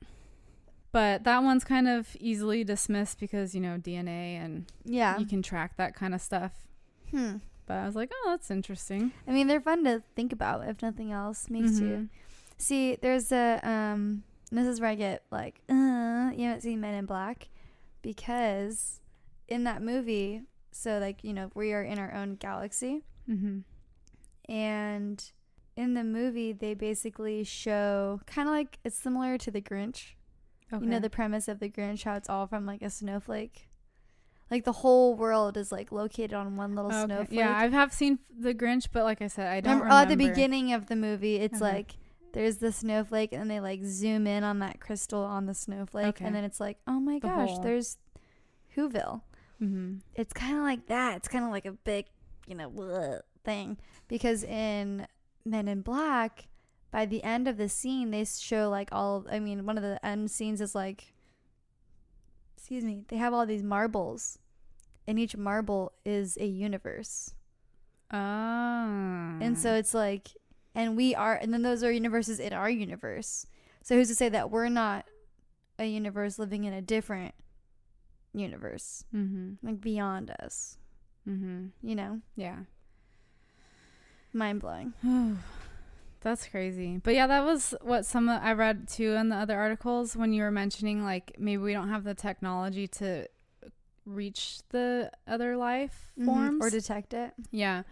But that one's kind of easily dismissed because, you know, D N A and Yeah. you can track that kind of stuff. Hmm. But I was like, oh, that's interesting. I mean, they're fun to think about, if nothing else. Makes you Mhm. see. There's a um. and this is where I get like, uh, you haven't seen Men in Black, because in that movie, so like you know we are in our own galaxy, Mm-hmm. and in the movie they basically show kind of like it's similar to The Grinch. Okay. You know the premise of The Grinch, how it's all from like a snowflake. Like the whole world is like located on one little Okay. snowflake. Yeah, I have seen The Grinch, but like I said, I don't Remember, remember. oh, at the beginning of the movie, it's Okay. like there's the snowflake, and they like zoom in on that crystal on the snowflake, Okay. and then it's like, oh my The gosh, whole- there's Whoville. Mm-hmm. It's kind of like that. It's kind of like a big, you know, bleh thing, because in Men in Black, by the end of the scene, they show like all. I mean, one of the end scenes is like, excuse me, they have all these marbles, and each marble is a universe. Ah. And so it's like, and we are, and then those are universes in our universe. So who's to say that we're not a universe living in a different universe, Mm-hmm. like beyond us, Mm-hmm. you know? Yeah. Mind blowing. That's crazy. But yeah, that was what some of, I read too in the other articles when you were mentioning like maybe we don't have the technology to reach the other life forms Or detect it. yeah.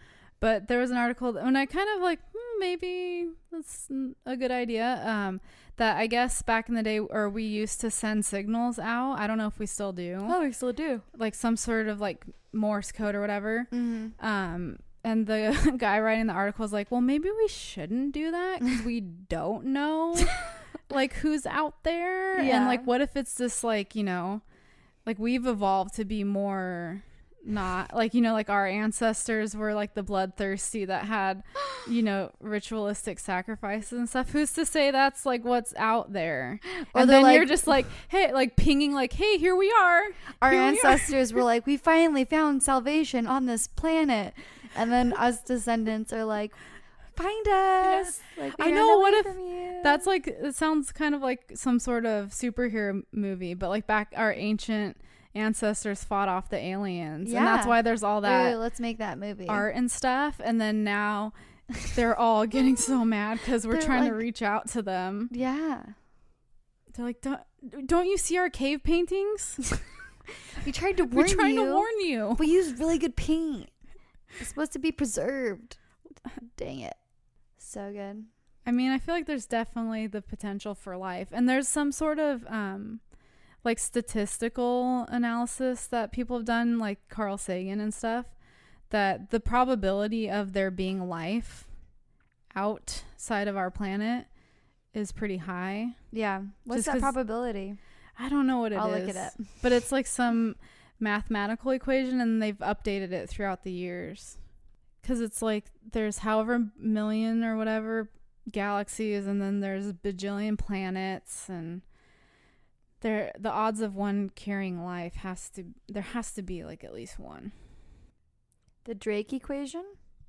But there was an article that, when I kind of like, hmm, maybe that's a good idea. Um, that I guess back in the day, or we used to send signals out. I don't know if we still do. Oh, we still do. Like some sort of like Morse code or whatever. Mm-hmm. Um, and the guy writing the article was like, well, maybe we shouldn't do that because we don't know like who's out there. Yeah. And like, what if it's just like, you know, like we've evolved to be more not like, you know, like our ancestors were like the bloodthirsty that had, you know, ritualistic sacrifices and stuff. Who's to say that's like what's out there? Or and they're then like- you're just like, hey, like pinging like, hey, here we are. Our Here we are. ancestors were like, we finally found salvation on this planet. And then us descendants are like, find us. Like, we I ran know, what away if from you. That's like, it sounds kind of like some sort of superhero movie, but like back our ancient ancestors fought off the aliens. And that's Yeah. why there's all that Ooh, let's make that movie. art and stuff. And then now they're all getting so mad because we're They're trying to like- reach out to them. Yeah. They're like, don't, don't you see our cave paintings? We tried to warn We're trying you. to warn you. We used really good paint. It's supposed to be preserved. Dang it. So good. I mean, I feel like there's definitely the potential for life. And there's some sort of um like statistical analysis that people have done, like Carl Sagan and stuff, that the probability of there being life outside of our planet is pretty high. Yeah. What's Just that 'cause probability? I don't know what it is. I'll look it up. But it's like some mathematical equation, and they've updated it throughout the years. Because it's like there's however million or whatever galaxies, and then there's a bajillion planets, and there the odds of one carrying life has to there has to be like at least one. The Drake equation?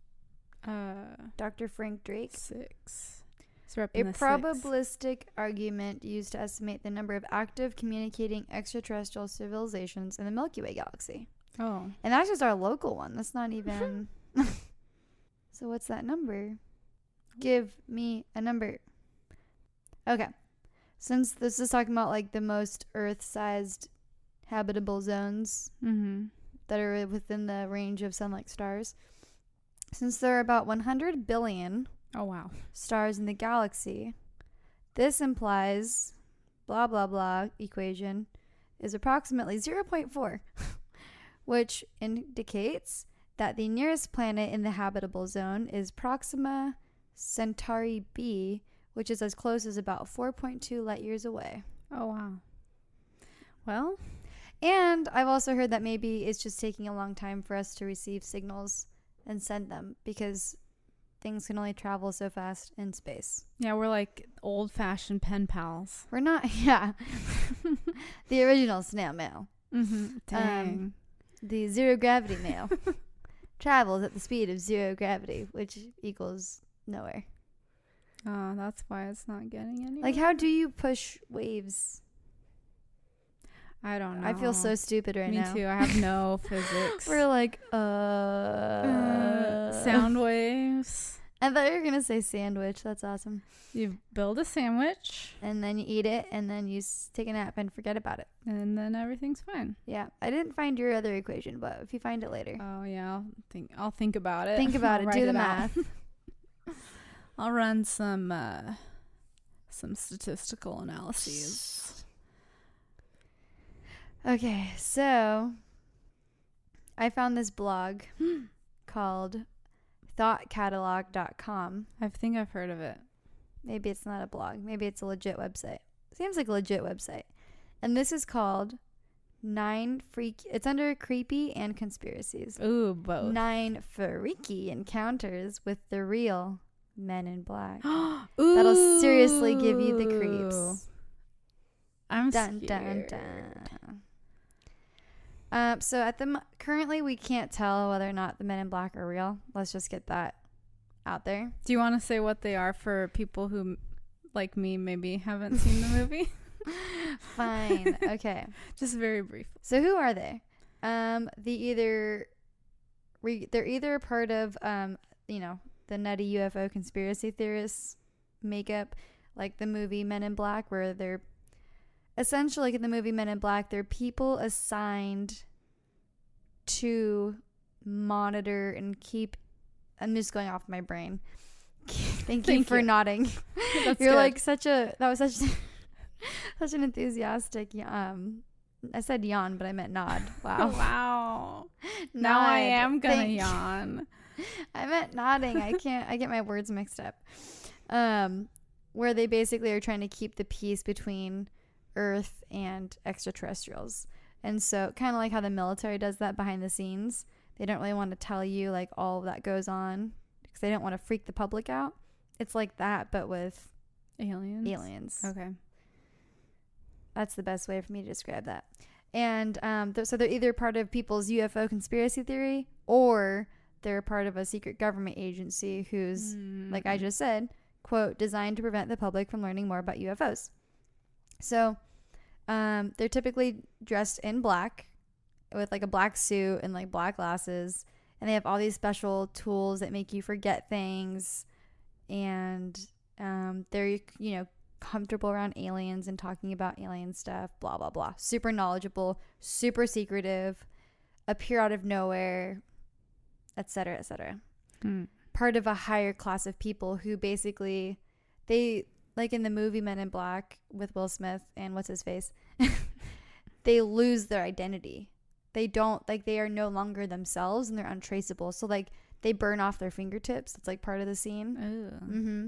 Uh, Doctor Frank Drake. six. It's up A in the six. probabilistic argument used to estimate the number of active communicating extraterrestrial civilizations in the Milky Way galaxy. Oh, And that's just our local one. That's not even... So what's that number? Give me a number. Okay. Since this is talking about like the most Earth-sized habitable zones mm-hmm. that are within the range of sun-like stars, since there are about one hundred billion Oh wow. stars in the galaxy, this implies blah blah blah equation is approximately zero point four, which indicates that the nearest planet in the habitable zone is Proxima Centauri b, which is as close as about four point two light years away. Oh wow. Well, And I've also heard that maybe it's just taking a long time for us to receive signals and send them because things can only travel so fast in space. yeah, we're like old-fashioned pen pals. We're not, yeah. The original snail mail. Mm-hmm. Dang. Um, The zero gravity mail travels at the speed of zero gravity, which equals nowhere. Oh, that's why it's not getting anywhere. Like, how do you push waves? I don't know. I feel so stupid right Me now. too. I have no physics. We're like, uh, Uh, sound waves. I thought you were gonna say sandwich. That's awesome. You build a sandwich, And then you eat it, and then you s- take a nap and forget about it. and then everything's fine. Yeah, I didn't find your other equation, but if you find it later, Oh yeah, I'll think. I'll think about it. think about I'll it. write Do the out. math. I'll run some uh, some statistical analyses. Okay, so I found this blog called thought catalog dot com. I think I've heard of it. Maybe it's not a blog. Maybe it's a legit website. Seems like a legit website. And this is called Nine Freak. It's under Creepy and Conspiracies. Ooh, both. Nine freaky encounters with the real Men in Black. Ooh, That'll seriously give you the creeps. I'm Dun scared. dun dun. Um, so at the mo- currently we can't tell whether or not the Men in Black are real. Let's just get that out there. Do you want to say what they are for people who, like me, maybe haven't seen the movie? Fine. Okay. Just very brief. So who are they? Um, the either re- they're either a part of um, you know, the nutty U F O conspiracy theorists makeup, like the movie Men in Black, where they're essentially like in the movie Men in Black, they're people assigned to monitor and keep I'm just going off my brain. Thank, Thank you for you. nodding. That's You're good. like such a that was such such an enthusiastic um I said yawn, but I meant nod. Wow. Wow. Now I Nod. am gonna Thank- yawn. I meant nodding. I can't I get my words mixed up. Um where they basically are trying to keep the peace between Earth and extraterrestrials. And so kind of like how the military does that behind the scenes. They don't really want to tell you like all that goes on because they don't want to freak the public out. It's like that, but with Aliens. aliens. Okay. That's the best way for me to describe that. And um, th- so they're either part of people's U F O conspiracy theory, or they're part of a secret government agency who's, like I Mm. just said, quote, designed to prevent the public from learning more about U F Os. So um, they're typically dressed in black with like a black suit and like black glasses. And they have all these special tools that make you forget things. And um, they're, you know, comfortable around aliens and talking about alien stuff, blah, blah, blah. Super knowledgeable, super secretive, appear out of nowhere, et cetera, et cetera. Mm. Part of a higher class of people who basically, they, like in the movie Men in Black with Will Smith and what's his face, they lose their identity. They don't, like, they are no longer themselves and they're untraceable. So, like, they burn off their fingertips. It's like part of the scene. Ew. Mm-hmm.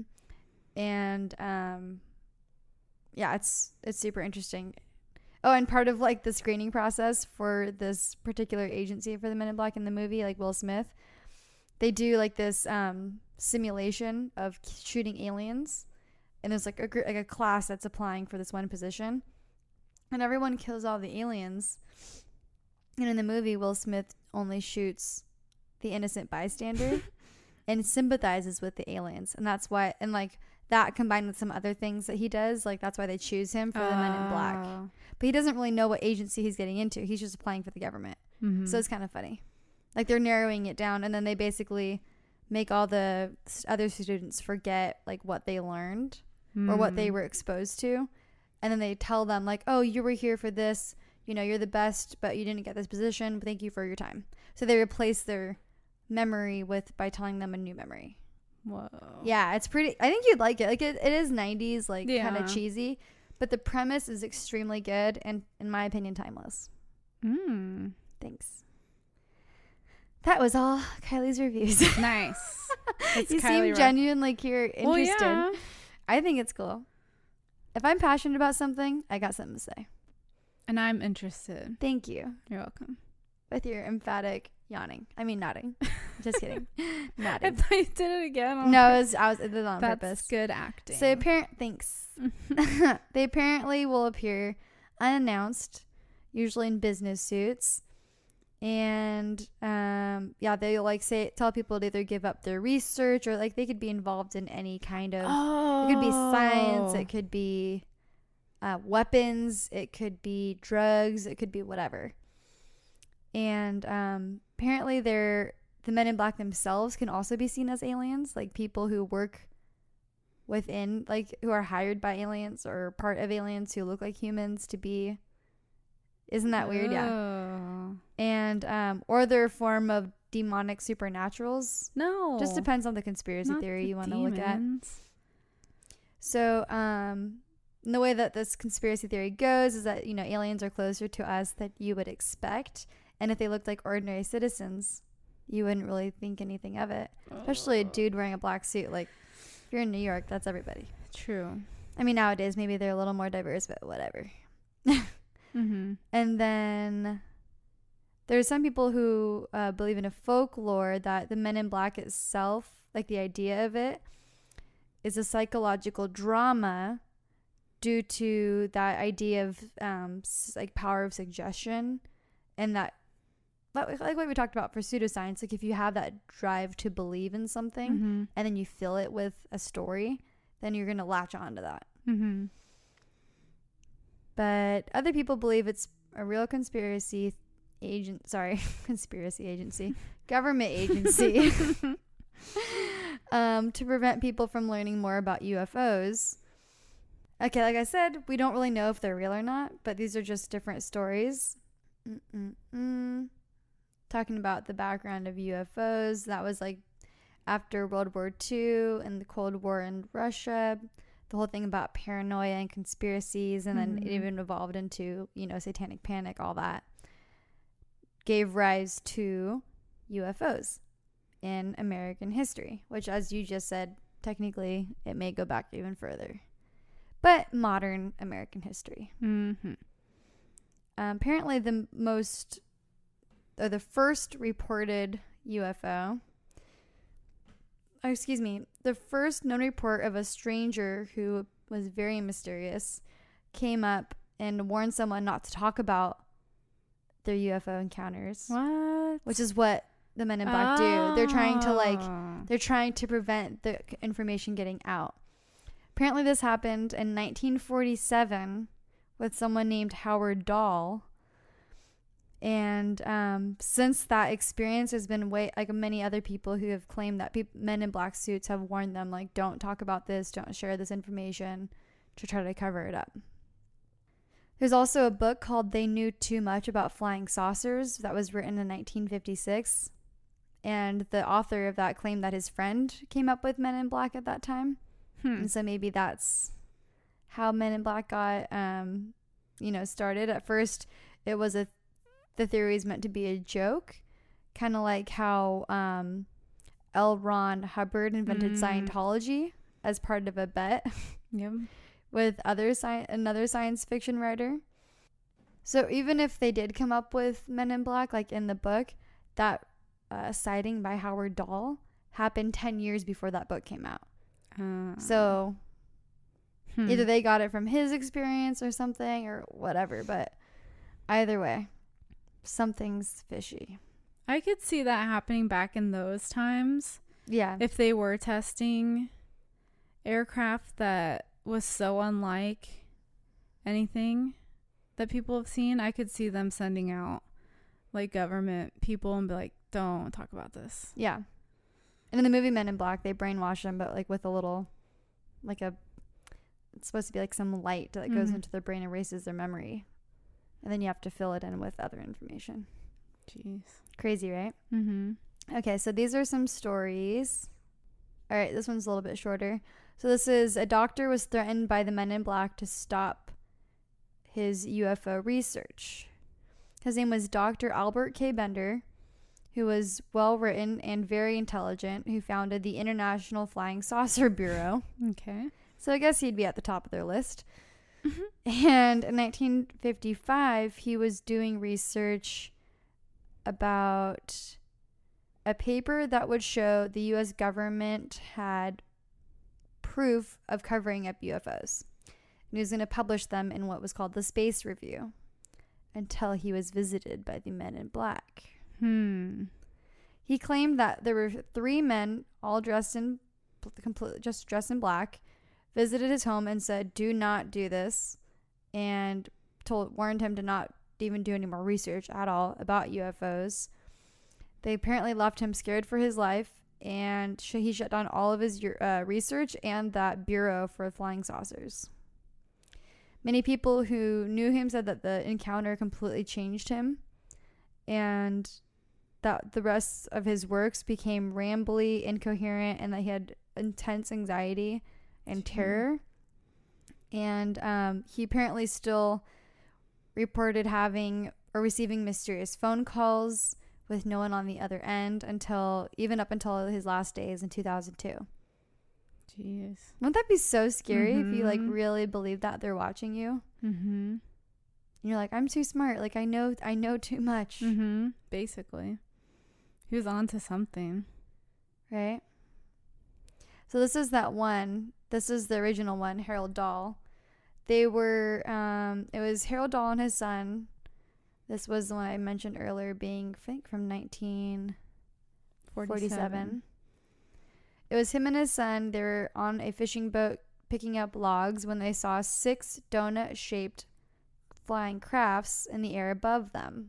And um, yeah, it's it's super interesting. Oh, and part of like the screening process for this particular agency for the Men in Black in the movie, like Will Smith, they do like this um, simulation of shooting aliens, and there's like a gr- like a class that's applying for this one position, and everyone kills all the aliens. And in the movie, Will Smith only shoots the innocent bystander and sympathizes with the aliens, and that's why. And like that combined with some other things that he does, like that's why they choose him for the Men in Black. Oh. But he doesn't really know what agency he's getting into. He's just applying for the government. Mhm. So it's kind of funny. Like they're narrowing it down, and then they basically make all the s- other students forget like what they learned or what they Mm. were exposed to. And then they tell them like, oh, you were here for this, you know, you're the best, but you didn't get this position. Thank you for your time. So they replace their memory with by telling them a new memory. Whoa. Yeah, it's pretty. I think you'd like it. Like it, it is nineties, like kind Yeah. of cheesy, but the premise is extremely good and, in my opinion, timeless. Mm. Thanks. That was all Kylie's reviews. Nice. It's You Kylie seem Rock. genuine, like you're Well, interested. yeah. I think it's cool. If I'm passionate about something, I got something to say. And I'm interested. Thank you. You're welcome. With your emphatic yawning. I mean, nodding. Just kidding. I Nodding. thought you did it again. on No, it pur- was, I was, it was on That's purpose. good acting. So apparent, thanks. They apparently will appear unannounced, usually in business suits. And um, yeah, they like say tell people to either give up their research or like they could be involved in any kind of. oh. It could be science. It could be uh, weapons. It could be drugs. It could be whatever. And um, apparently, they're the Men in Black themselves can also be seen as aliens, like people who work within, like who are hired by aliens or part of aliens who look like humans to be. Isn't that weird? Yeah. Oh. And um, or they're a form of demonic supernaturals. No. Just depends on the conspiracy Not theory the you want to look at. demons. So, um, the way that this conspiracy theory goes is that, you know, aliens are closer to us than you would expect. And if they looked like ordinary citizens, you wouldn't really think anything of it. Especially a dude wearing a black suit. Like, if you're in New York, that's everybody. True. I mean, nowadays, maybe they're a little more diverse, but whatever. Mm-hmm. And then there's some people who uh, believe in a folklore that the Men in Black itself, like the idea of it, is a psychological drama due to that idea of um, s- like power of suggestion, and that like like what we talked about for pseudoscience. Like if you have that drive to believe in something Mm-hmm. and then you fill it with a story, then you're gonna latch on to that. Mm-hmm. But other people believe it's a real conspiracy agent, sorry, conspiracy agency, government agency, um, to prevent people from learning more about U F Os. Okay, like I said, we don't really know if they're real or not, but these are just different stories. Mm-mm-mm. Talking about the background of U F Os, that was like after World War Two and the Cold War in Russia, the whole thing about paranoia and conspiracies, and then Mhm. it even evolved into, you know, satanic panic, all that, gave rise to U F Os in American history, which, as you just said, technically it may go back even further. But modern American history. Mm-hmm. Um, apparently the most, or the first reported U F O, oh, excuse me, the first known report of a stranger who was very mysterious came up and warned someone not to talk about their U F O encounters. What? Which is what the Men in Black do. They're trying to like, Oh. they're trying to prevent the c- information getting out. Apparently this happened in nineteen forty-seven with someone named Howard Dahl. And um, since that experience, there's been way like many other people who have claimed that peop men in black suits have warned them, like, don't talk about this, don't share this information, to try to cover it up. There's also a book called They Knew Too Much About Flying Saucers that was written in nineteen fifty-six. And the author of that claimed that his friend came up with Men in Black at that time. Hmm. And so maybe that's how Men in Black got, um, you know, started. At first, it was a the theory is meant to be a joke, kind of like how um, L. Ron Hubbard invented Mm. Scientology as part of a bet Yep. with other sci- another science fiction writer. So even if they did come up with Men in Black, like in the book, that uh, sighting by Howard Dahl happened ten years before that book came out. Uh, So hmm. either they got it from his experience or something or whatever, but either way, something's fishy. I could see that happening back in those times Yeah. if they were testing aircraft that was so unlike anything that people have seen. I could see them sending out like government people and be like, don't talk about this. Yeah. And in the movie Men in Black, they brainwash them, but like with a little, like a, it's supposed to be like some light that goes Mhm. into their brain and erases their memory. And then you have to fill it in with other information. Jeez. Crazy, right? Mm-hmm. Okay, so these are some stories. All right, this one's a little bit shorter. So this is a doctor was threatened by the Men in Black to stop his U F O research. His name was Doctor Albert K. Bender, who was well written and very intelligent, who founded the International Flying Saucer Bureau. Okay. So I guess he'd be at the top of their list. And in nineteen fifty-five, he was doing research about a paper that would show the U S government had proof of covering up U F Os. And he was going to publish them in what was called the Space Review until he was visited by the Men in Black. Hmm. He claimed that there were three men, all dressed in completely just dressed in black, visited his home and said, "Do not do this," and told warned him to not even do any more research at all about U F Os. They apparently left him scared for his life, and sh- he shut down all of his uh, research and that bureau for flying saucers. Many people who knew him said that the encounter completely changed him, and that the rest of his works became rambly, incoherent, and that he had intense anxiety and terror. And um, he apparently still reported having or receiving mysterious phone calls with no one on the other end until even up until his last days in two thousand two. Jeez. Wouldn't that be so scary if you like Mhm. really believe that they're watching you? Mm-hmm. And you're like, I'm too smart. Like I know, I know too much, Mm-hmm. Basically. He was on to something. right? So this is that one. This is the original one, Harold Dahl. They were, um, it was Harold Dahl and his son. This was the one I mentioned earlier, being, I think, from nineteen forty-seven. It was him and his son. They were on a fishing boat picking up logs when they saw six donut-shaped flying crafts in the air above them.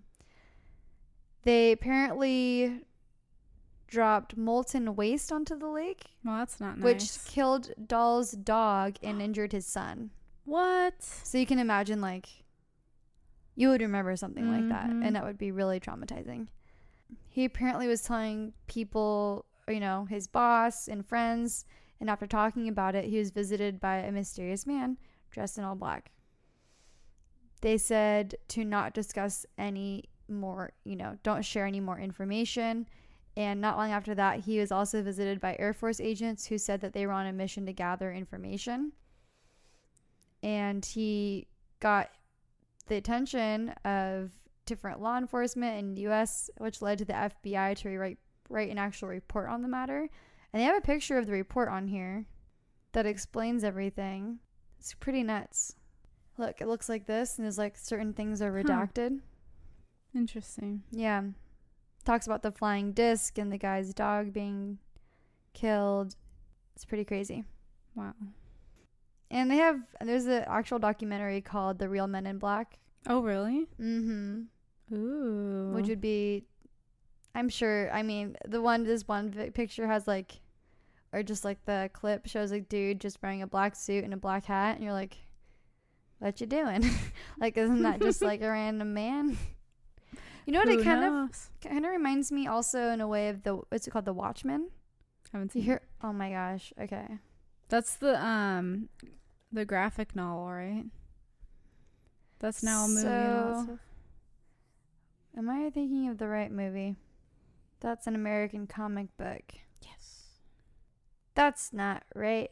They apparently dropped molten waste onto the lake, Well, that's not nice. which killed Dahl's dog and injured his son. What? So you can imagine, like, you would remember something like that, Mhm. and that would be really traumatizing. He apparently was telling people you know, his boss and friends. And after talking about it, he was visited by a mysterious man dressed in all black. They said to not discuss any more, you know, don't share any more information. And not long after that, he was also visited by Air Force agents who said that they were on a mission to gather information. And he got the attention of different law enforcement in the U S, which led to the F B I to write, write an actual report on the matter. And they have a picture of the report on here that explains everything. It's pretty nuts. Look, it looks like this, and there's like certain things are redacted. Huh. Interesting. Yeah. Talks about the flying disc and the guy's dog being killed. It's pretty crazy. Wow. And they have, there's an actual documentary called The Real Men in Black. Oh, really? Mm-hmm. Ooh. Which would be, I'm sure, I mean, the one, this one picture has like, or just like the clip shows a dude just wearing a black suit and a black hat. And you're like, what you doing? Like, isn't that just like a random man? You know what? Who it kind knows? of kind of reminds me also in a way of the, what's it called? The Watchmen. Haven't You seen hear? it. Oh my gosh. Okay. That's the um the graphic novel, right? That's now a movie. And all that So- stuff. Am I thinking of the right movie? That's an American comic book. Yes. That's not right.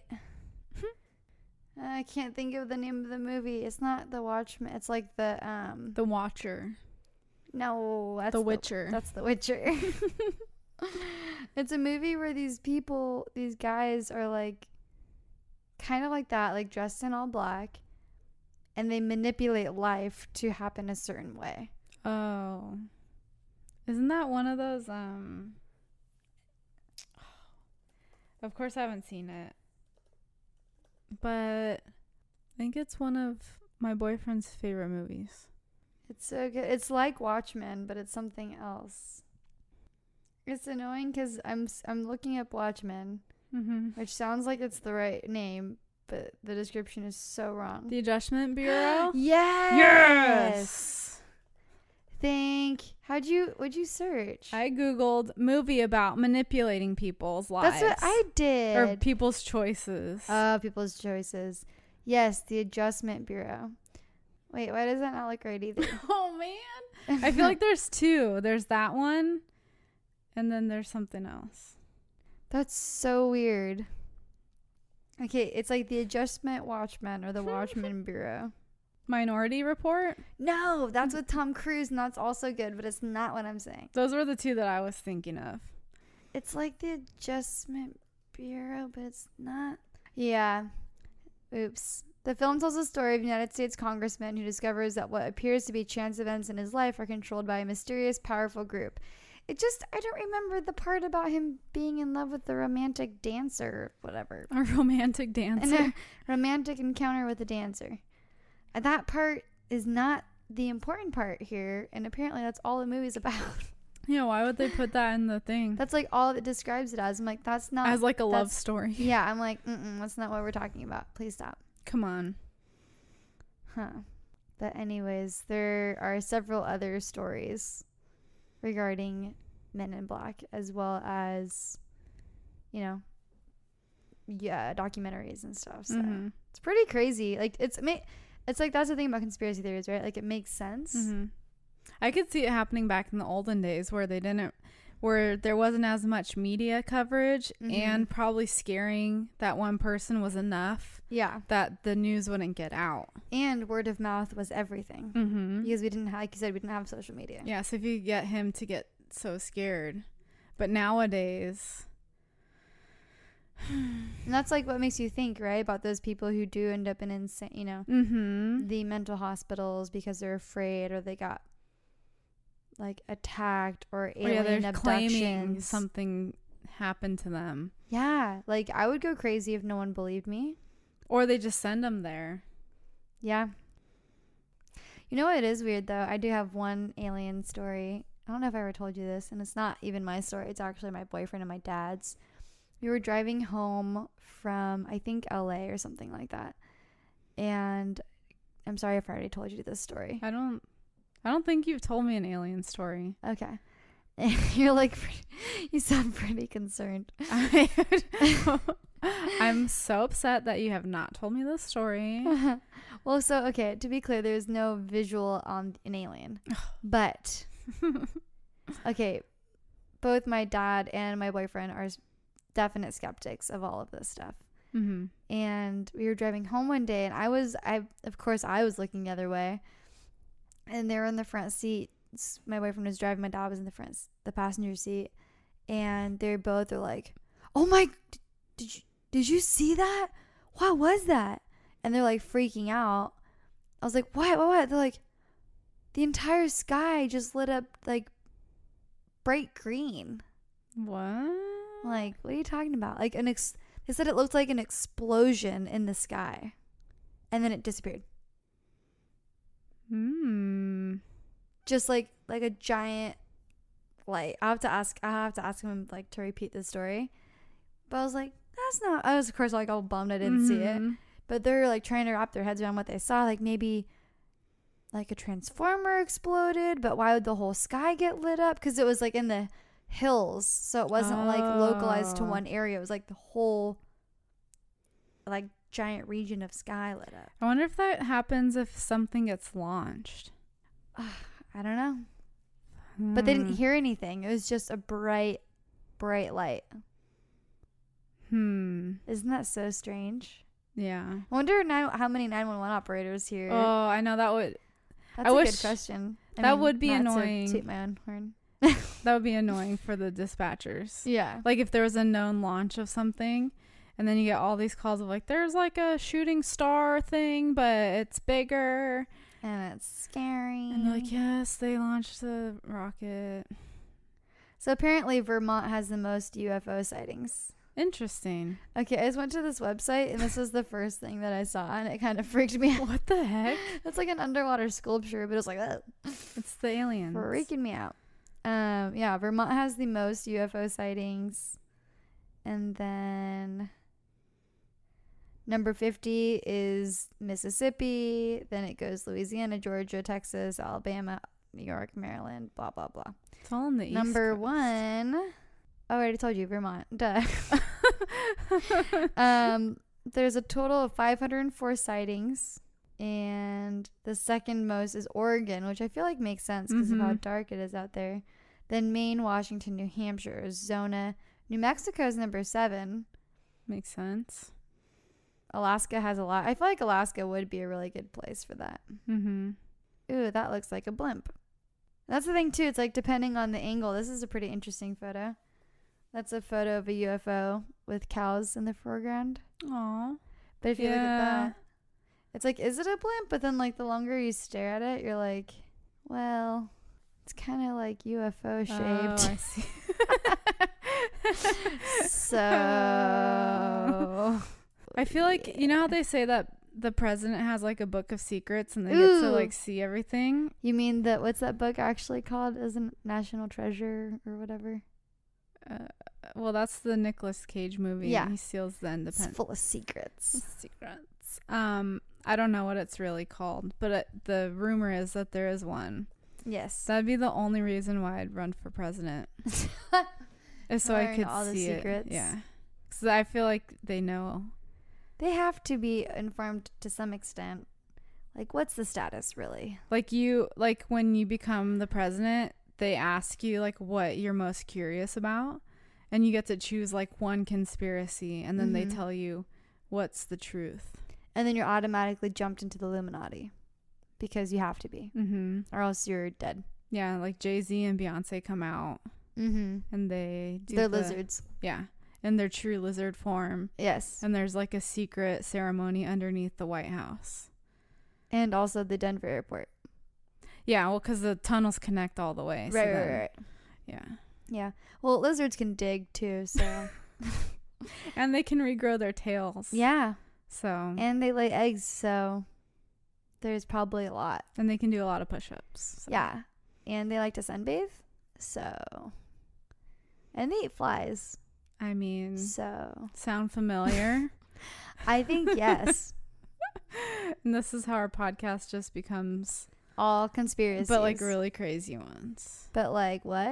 I can't think of the name of the movie. It's not The Watchmen. It's like the um. The Watcher. No, that's The Witcher. That's The Witcher. It's a movie where these people, these guys are like, kind of like that, like dressed in all black, and they manipulate life to happen a certain way. Oh. Isn't that one of those um Of course I haven't seen it. But I think it's one of my boyfriend's favorite movies. It's so good. It's like Watchmen, but it's something else. It's annoying because I'm s- I'm looking up Watchmen, Mm-hmm. which sounds like it's the right name, but the description is so wrong. The Adjustment Bureau? Yes. Think. How'd you? What'd you search? I googled movie about manipulating people's lives. That's what I did. Or people's choices. Oh, people's choices. Yes, the Adjustment Bureau. Wait, why does that not look right either? Oh man. I feel like there's two. There's that one and then there's something else. That's so weird. Okay, it's like the Adjustment Watchmen or the Watchmen Bureau. Minority Report? No, that's with Tom Cruise, and that's also good, but it's not what I'm saying. Those were the two that I was thinking of. It's like the Adjustment Bureau, but it's not. Yeah. Oops. The film tells the story of a United States congressman who discovers that what appears to be chance events in his life are controlled by a mysterious, powerful group. It just, I don't remember the part about him being in love with the romantic dancer or whatever. A romantic And dancer. a romantic encounter with a dancer. And that part is not the important part here, and apparently that's all the movie's about. Yeah, why would they put that in the thing? That's like all it describes it as. I'm like, that's not. As like a love that's- story. Yeah, I'm like, mm-mm, that's not what we're talking about. Please stop. Come on. Huh. But anyways, there are several other stories regarding Men in Black, as well as, you know, yeah, documentaries and stuff. So Mhm. it's pretty crazy. Like it's ma- it's like that's the thing about conspiracy theories, right? Like it makes sense. Mhm. I could see it happening back in the olden days where they didn't, where there wasn't as much media coverage, Mhm. and probably scaring that one person was enough Yeah, that the news wouldn't get out. and word of mouth was everything Mm-hmm. because we didn't have, like you said, we didn't have social media. Yeah, so if you get him to get so scared. But nowadays, And that's like what makes you think, right, about those people who do end up in insane, you know, mm-hmm. the mental hospitals because they're afraid or they got like attacked or Or alien yeah, they're claiming abductions. something happened to them. Yeah, like I would go crazy if no one believed me. Or they just send them there. Yeah. You know what is weird though? I do have one alien story. I don't know if I ever told you this, and it's not even my story. It's actually my boyfriend and my dad's. We were driving home from, I think, L A or something like that. And I'm sorry if I already told you this story. I don't I don't think you've told me an alien story. Okay. And you're like, you sound pretty concerned. I, I'm so upset that you have not told me this story. Well, so, okay, to be clear, there's no visual on an alien. But, okay, both my dad and my boyfriend are definite skeptics of all of this stuff. Mm-hmm. And we were driving home one day, and I was, I of course, I was looking the other way. And they were in the front seat. My boyfriend was driving. My dad was in the front, the passenger seat. And they both are like, "Oh my, did you, did you see that? What was that?" And they're like freaking out. I was like, "What, what, what?" They're like, "The entire sky just lit up like bright green." What? I'm like, what are you talking about? Like an ex- they said it looked like an explosion in the sky. And then it disappeared. Hmm. Just like like a giant light. I have to ask I have to ask him like to repeat the story. But I was like, that's not I was of course like all bummed I didn't see it. Mm-hmm. But they're like trying to wrap their heads around what they saw. Like maybe like a transformer exploded, but why would the whole sky get lit up? Because it was like in the hills, so it wasn't oh. like localized to one area. It was like the whole like giant region of sky lit up. I wonder if that happens if something gets launched. I don't know. But they didn't hear anything. It was just a bright, bright light. Hmm. Isn't that so strange? Yeah. I wonder now how many nine one one operators here. Oh, I know that would That's I a wish good question. I that mean, would be not to annoying. toot my own horn. that would be annoying for the dispatchers. Yeah. Like if there was a known launch of something and then you get all these calls of like there's like a shooting star thing but it's bigger And it's scary. and they're like yes they launched the rocket. So apparently Vermont has the most U F O sightings. Interesting. Okay, I just went to this website and this was the first thing that I saw and it kind of freaked me out. What the heck? It's like an underwater sculpture, but it was like that. It's the aliens. Freaking me out. Um, yeah, Vermont has the most U F O sightings. And then number fifty is Mississippi. Then it goes Louisiana, Georgia, Texas, Alabama, New York, Maryland, blah, blah, blah. It's all in the east Number coast. one. Oh, I already told you, Vermont. Duh. um, there's a total of five hundred four sightings. And the second most is Oregon, which I feel like makes sense because Mhm. of how dark it is out there. Then Maine, Washington, New Hampshire, Arizona. New Mexico is number seven. Makes sense. Alaska has a lot. I feel like Alaska would be a really good place for that. Mm-hmm. Ooh, that looks like a blimp. That's the thing, too. It's like depending on the angle. This is a pretty interesting photo. That's a photo of a U F O with cows in the foreground. Aw. But if you look at Yeah. that, it's like, is it a blimp? But then, like, the longer you stare at it, you're like, well, it's kind of like U F O shaped. Oh, I see. So, I feel like you know how they say that the president has like a book of secrets and they get to Ooh. like see everything. you mean that? What's that book actually called? Isn't National Treasure or whatever? Uh, well, that's the Nicolas Cage movie. Yeah. And he steals the It's independent full of secrets. secrets. Um, I don't know what it's really called, but it, the rumor is that there is one. Yes. That'd be the only reason why I'd run for president, is so I Learn could all the see secrets. it. Yeah, because I feel like they know. They have to be informed to some extent. Like, what's the status really? Like you, like when you become the president, they ask you like what you're most curious about, and you get to choose like one conspiracy, and then Mhm. they tell you what's the truth. And then you're automatically jumped into the Illuminati because you have to be, Mm-hmm. or else you're dead. Yeah, like Jay-Z and Beyonce come out Mm-hmm. and they do They're the- lizards. Yeah, in their true lizard form, Yes. and there's like a secret ceremony underneath the White House. And also the Denver airport. Yeah, well, because the tunnels connect all the way. so Right, right, then- right. Yeah, Yeah. Well, lizards can dig too, so. and they can regrow their tails. Yeah. So And they lay eggs, so there's probably a lot. and they can do a lot of push-ups. So. Yeah. And they like to sunbathe, so. And they eat flies, I mean, so. sound familiar? I think yes. And this is how our podcast just becomes, All conspiracies. but like really crazy ones. But like what?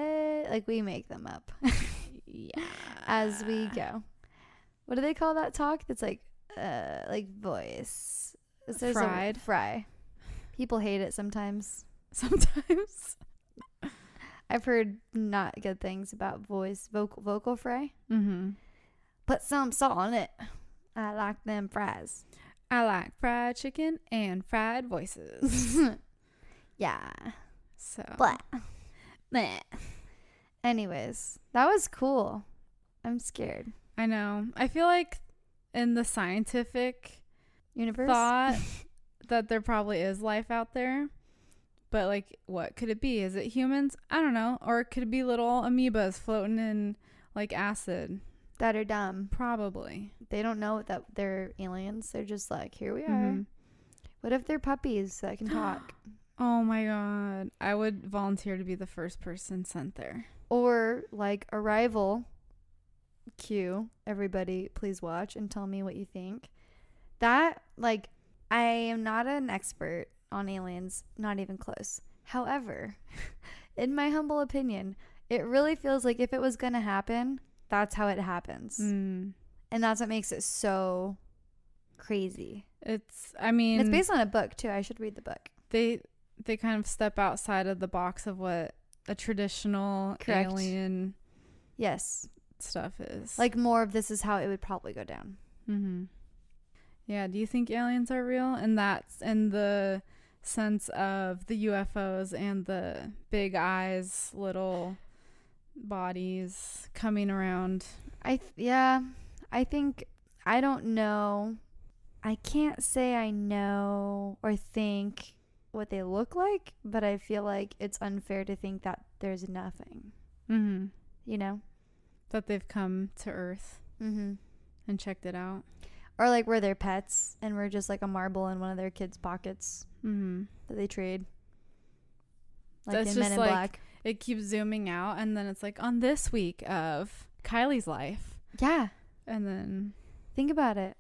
it. Like, we make them up Yeah. as we go. What do they call that talk? That's like, uh, like voice. There's a- Fried. Fry. People hate it sometimes. Sometimes. I've heard not good things about voice vocal vocal fry. Mm-hmm. Put some salt on it. I like them fries. I like fried chicken and fried voices. Yeah. So. Blah. Meh. Anyways, that was cool. I'm scared. I know. I feel like in the scientific Universe. thought that there probably is life out there. But, like, what could it be? Is it humans? I don't know. Or could it be little amoebas floating in, like, acid? That are dumb. Probably. They don't know that they're aliens. They're just like, here we are. Mhm. What if they're puppies that can talk? Oh, my God. I would volunteer to be the first person sent there. Or like Arrival. Q. Everybody, please watch and tell me what you think. That, like, I am not an expert on aliens, not even close. However, in my humble opinion, it really feels like if it was going to happen, that's how it happens. Mm. And that's what makes it so crazy. It's, I mean. And it's based on a book, too. I should read the book. They, they kind of step outside of the box of what a traditional Correct. alien Yes. stuff is. Like, more of this is how it would probably go down. Mm-hmm. Yeah. Do you think aliens are real? And that's in the sense of the U F Os and the big eyes, little bodies coming around. I th- yeah, I think I don't know. I can't say I know or think what they look like, but I feel like it's unfair to think that there's nothing. Mm-hmm. You know? That they've come to Earth Mm-hmm. and checked it out. Or like we're their pets and we're just like a marble in one of their kids' pockets Mm-hmm. that they trade. Like That's in just Men in like- Black. It keeps zooming out, and then it's like on this week of Kylie's life, Yeah. and then Think about it.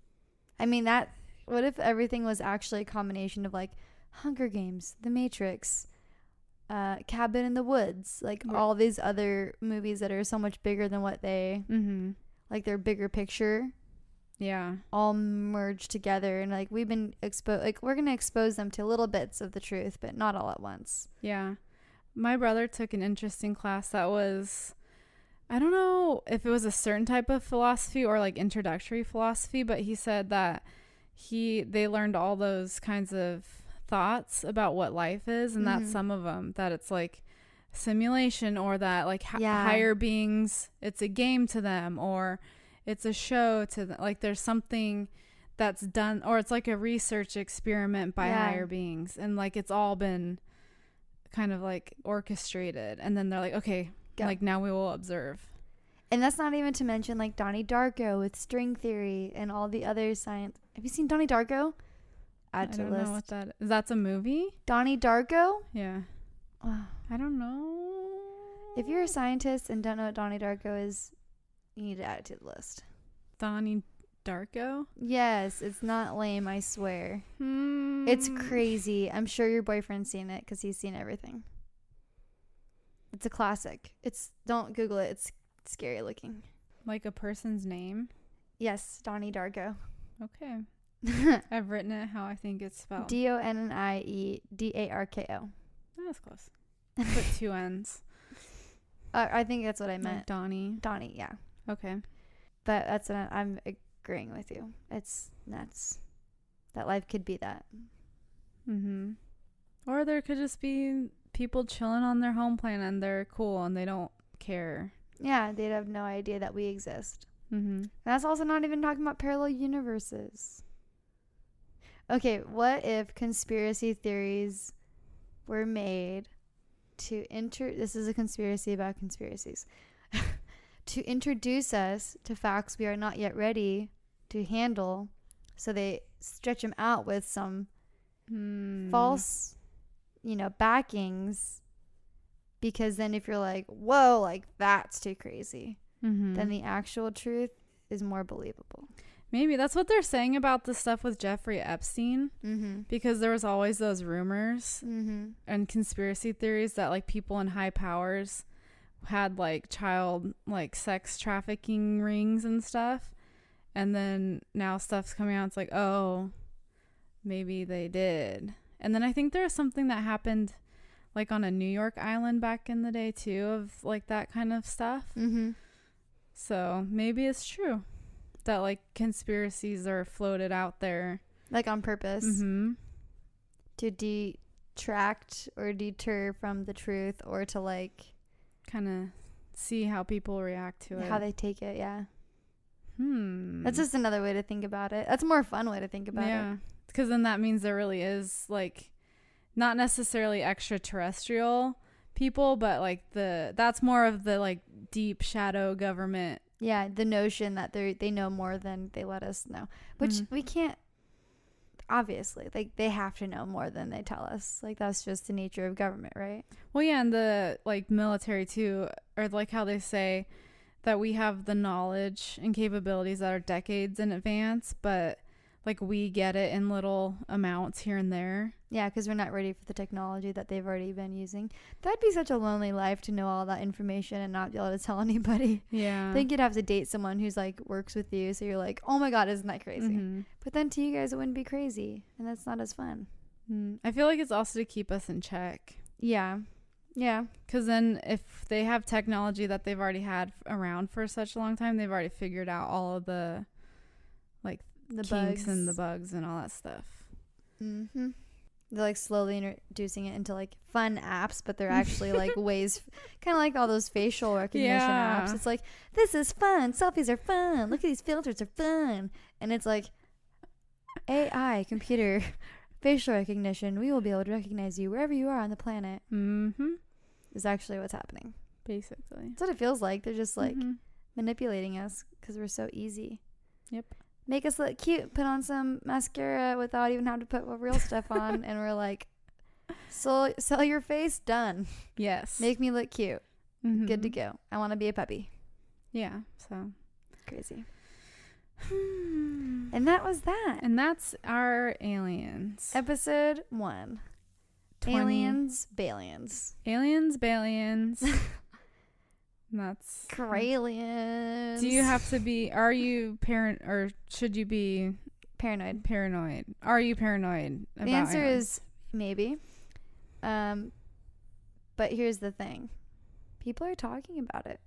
I mean, that. What if everything was actually a combination of like Hunger Games, The Matrix, uh, Cabin in the Woods, like Right. all these other movies that are so much bigger than what they mm-hmm. like their bigger picture yeah, all merged together, and like we've been exposed. Like we're gonna expose them to little bits of the truth, but not all at once. yeah. My brother took an interesting class that was, I don't know if it was a certain type of philosophy or like introductory philosophy, but he said that he they learned all those kinds of thoughts about what life is, and Mhm. that's some of them, that it's like simulation, or that like hi- Yeah. higher beings, it's a game to them, or it's a show to them. Like there's something that's done, or it's like a research experiment by Yeah. higher beings, and like it's all been kind of like orchestrated, and then they're like, okay, Go. like now we will observe. And that's not even to mention like Donnie Darko with string theory and all the other science. Have you seen Donnie Darko? Add I to don't list. know what that is. That's a movie. Donnie Darko. Yeah, Oh. I don't know. If you're a scientist and don't know what Donnie Darko is, you need to add it to the list. Donnie Darko. Yes, it's not lame, I swear. Hmm. It's crazy. I'm sure your boyfriend's seen it because he's seen everything. It's a classic. It's don't Google it. It's scary looking. Like a person's name. Yes, Donnie Darko. Okay, I've written it how I think it's spelled. D O N N I E D A R K O. That's close. Put two N's. Uh, I think that's what I Like meant. Donnie. Donnie, yeah. Okay. But that's what I- I'm agreeing with you. It's nuts. That life could be that. Mm-hmm. Or there could just be people chilling on their home planet and they're cool and they don't care. Yeah, they'd have no idea that we exist. Mm-hmm. And that's also not even talking about parallel universes. Okay, what if conspiracy theories were made to inter this is a conspiracy about conspiracies to introduce us to facts we are not yet ready to handle, so they stretch them out with some Mm. false, you know, backings, because then if you're like, whoa, like that's too crazy, Mm-hmm. then the actual truth is more believable. Maybe that's what they're saying about the stuff with Jeffrey Epstein, Mm-hmm. because there was always those rumors Mm-hmm. and conspiracy theories that like people in high powers had like child like sex trafficking rings and stuff, and then now stuff's coming out. It's like, oh, maybe they did. And then I think there was something that happened like on a New York island back in the day too, of like that kind of stuff. Mm-hmm. So maybe it's true that like conspiracies are floated out there, Like on purpose. mm-hmm. To detract or deter from the truth, or to like kind of see how people react to it. how they take it. Yeah. Hmm. That's just another way to think about it. That's a more fun way to think about yeah. it. Because then that means there really is like not necessarily extraterrestrial people, but like the that's more of the like deep shadow government. Yeah, the notion that they they know more than they let us know, which Mhm. we can't. Obviously, like they have to know more than they tell us. Like that's just the nature of government, right? Well, yeah, and the like military too, or like how they say that we have the knowledge and capabilities that are decades in advance, but like we get it in little amounts here and there. Yeah, because we're not ready for the technology that they've already been using. That'd be such a lonely life to know all that information and not be able to tell anybody. Yeah. I think you'd have to date someone who's like works with you, so you're like, oh my god, isn't that crazy? Mm-hmm. But then to you guys, it wouldn't be crazy, and that's not as fun. Mm. I feel like it's also to keep us in check. Yeah, yeah, Because then if they have technology that they've already had f- around for such a long time, they've already figured out all of the like the kinks bugs and the bugs and all that stuff. Mm-hmm. They're like slowly introducing it into like fun apps, but they're actually like ways, kind of like all those facial recognition Yeah. apps. It's like, this is fun. Selfies are fun. Look at these filters are fun. And it's like, A I, computer, facial recognition. We will be able to recognize you wherever you are on the planet. Mm-hmm. Is actually what's happening. Basically. That's what it feels like. They're just like Mhm. manipulating us because we're so easy. Yep. Make us look cute. Put on some mascara without even having to put real stuff on, and we're like, sell, sell your face, done. Yes. Make me look cute. Mhm. Good to go. I want to be a puppy. Yeah. So. Crazy. And that was that. And that's our aliens. Episode one. twenty Aliens, Balians. Aliens, Balians. That's. Cralians. Do you have to be? Are you parent or should you be paranoid? paranoid? Are you paranoid? About The answer aliens? is maybe. Um, but here's the thing. People are talking about it.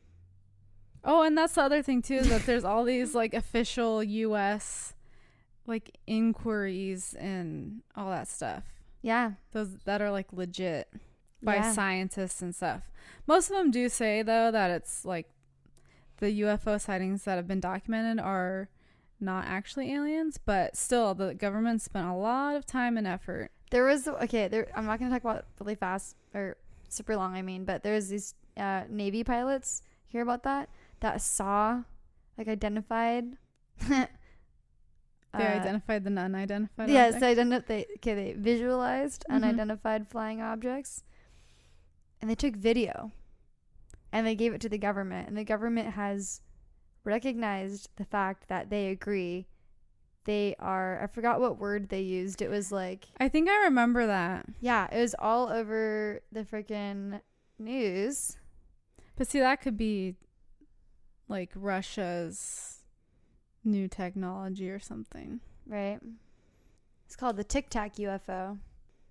Oh, and that's the other thing too, is that there's all these like official U S like inquiries and all that stuff. Yeah. Those that are like legit by Yeah. scientists and stuff. Most of them do say though that it's like the U F O sightings that have been documented are not actually aliens, but still the government spent a lot of time and effort. There was okay. There, I'm not gonna talk about it really fast or super long. I mean, but there's these uh, Navy pilots. Hear about that? That saw, like, identified. They uh, identified the unidentified. Yes, object? they identi- They okay. They visualized Mhm. unidentified flying objects, and they took video, and they gave it to the government, and the government has recognized the fact that they agree. They are. I forgot what word they used. It was like. I think I remember that. Yeah, it was all over the freaking news. But see, that could be like Russia's new technology or something. Right. It's called the Tic Tac U F O.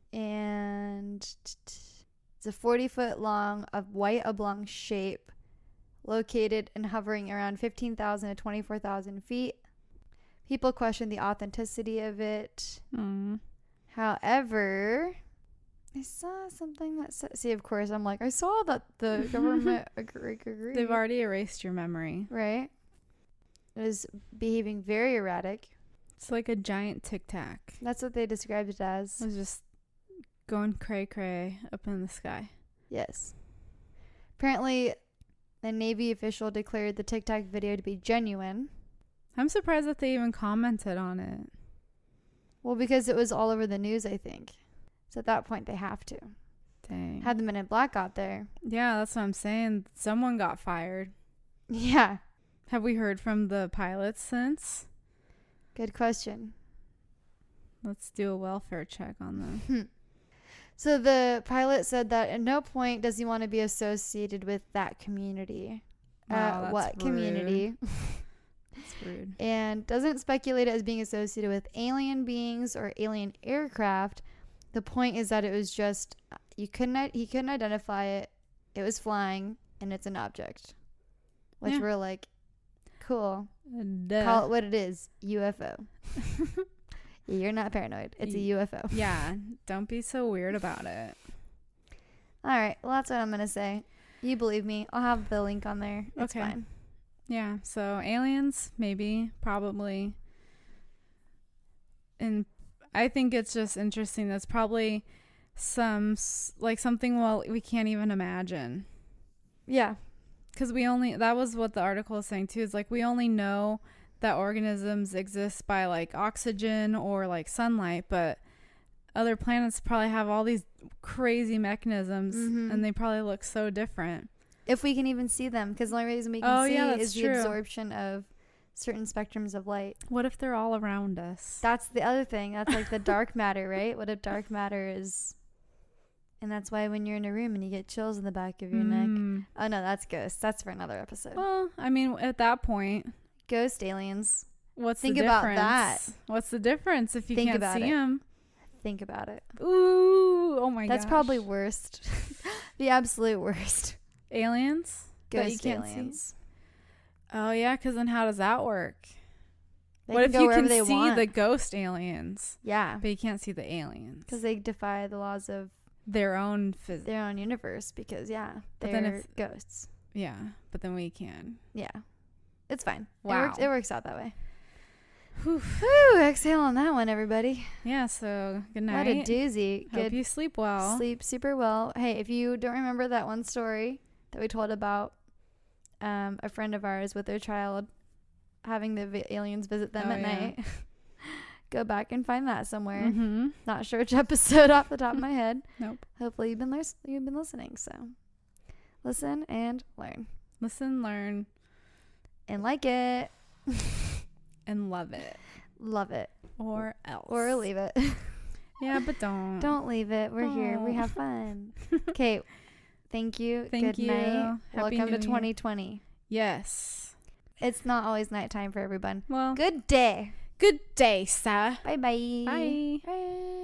And it's a forty foot long, of white oblong shape, located and hovering around fifteen thousand to twenty-four thousand feet. People question the authenticity of it. Mm. However, I saw something that said, see, of course, I'm like, I saw that the government agree, agree. They've already erased your memory. Right. It was behaving very erratic. It's like a giant tic tac. That's what they described it as. It was just going cray cray up in the sky. Yes. Apparently, a Navy official declared the Tic Tac video to be genuine. I'm surprised that they even commented on it. Well, because it was all over the news, I think. So at that point, they have to. Dang. Had the Men in Black got there. Yeah, that's what I'm saying. Someone got fired. Yeah. Have we heard from the pilots since? Good question. Let's do a welfare check on them. So the pilot said that at no point does he want to be associated with that community. Wow, uh, that's what rude. community? That's rude. And doesn't speculate it as being associated with alien beings or alien aircraft. The point is that it was just you couldn't he couldn't identify it. It was flying and it's an object, which Yeah. we're like, cool. Duh. Call it what it is, U F O. You're not paranoid. It's a U F O. Yeah, don't be so weird about it. All right. Well, that's what I'm gonna say. You believe me? I'll have the link on there. It's Okay. fine. Yeah, so aliens, maybe, probably. And I think it's just interesting. That's probably some, s- like something, well, we can't even imagine. Yeah. Because we only, that was what the article is saying too, is like we only know that organisms exist by like oxygen or like sunlight, but other planets probably have all these crazy mechanisms Mhm. and they probably look so different. If we can even see them, because the only reason we can Oh, see yeah, that's is the true. absorption of certain spectrums of light. What if they're all around us? That's the other thing. That's like the dark matter, right? What if dark matter is... And that's why when you're in a room and you get chills in the back of your neck. Mm. Oh, no, that's ghosts. That's for another episode. Well, I mean, at that point, Ghost aliens. what's Think the about difference? that. What's the difference if you Think can't about see it. them? Think about it. Ooh, oh my god. That's probably worst. The absolute worst. aliens. That you Ghost can't see? aliens. Oh yeah, because then how does that work? They what can if go you wherever can they see want. the ghost aliens, Yeah. but you can't see the aliens? Because they defy the laws of Their own physics. their own universe. Because, yeah, But they're then if- ghosts. Yeah, but then we can. Yeah. It's fine. It Wow. works, it works out that way. Whew. Whew, exhale on that one, everybody. Yeah. So good night. What a doozy. Hope Good you sleep well. sleep super well. Hey, if you don't remember that one story that we told about um, a friend of ours with their child having the vi- aliens visit them Oh, at yeah. night, go back and find that somewhere. Mm-hmm. Not sure which episode off the top of my head. Nope. Hopefully you've been lis- you've been listening. So listen and learn Listen, learn, and like it, and love it, love it, or else, or leave it. Yeah, but don't. Don't leave it. We're here. We Oh. have fun. Okay. Thank you. Thank Good you. night. Happy Welcome New to twenty twenty. Yes. It's not always nighttime for everyone. Well, Good day. good day, sir. Bye-bye. Bye. Bye.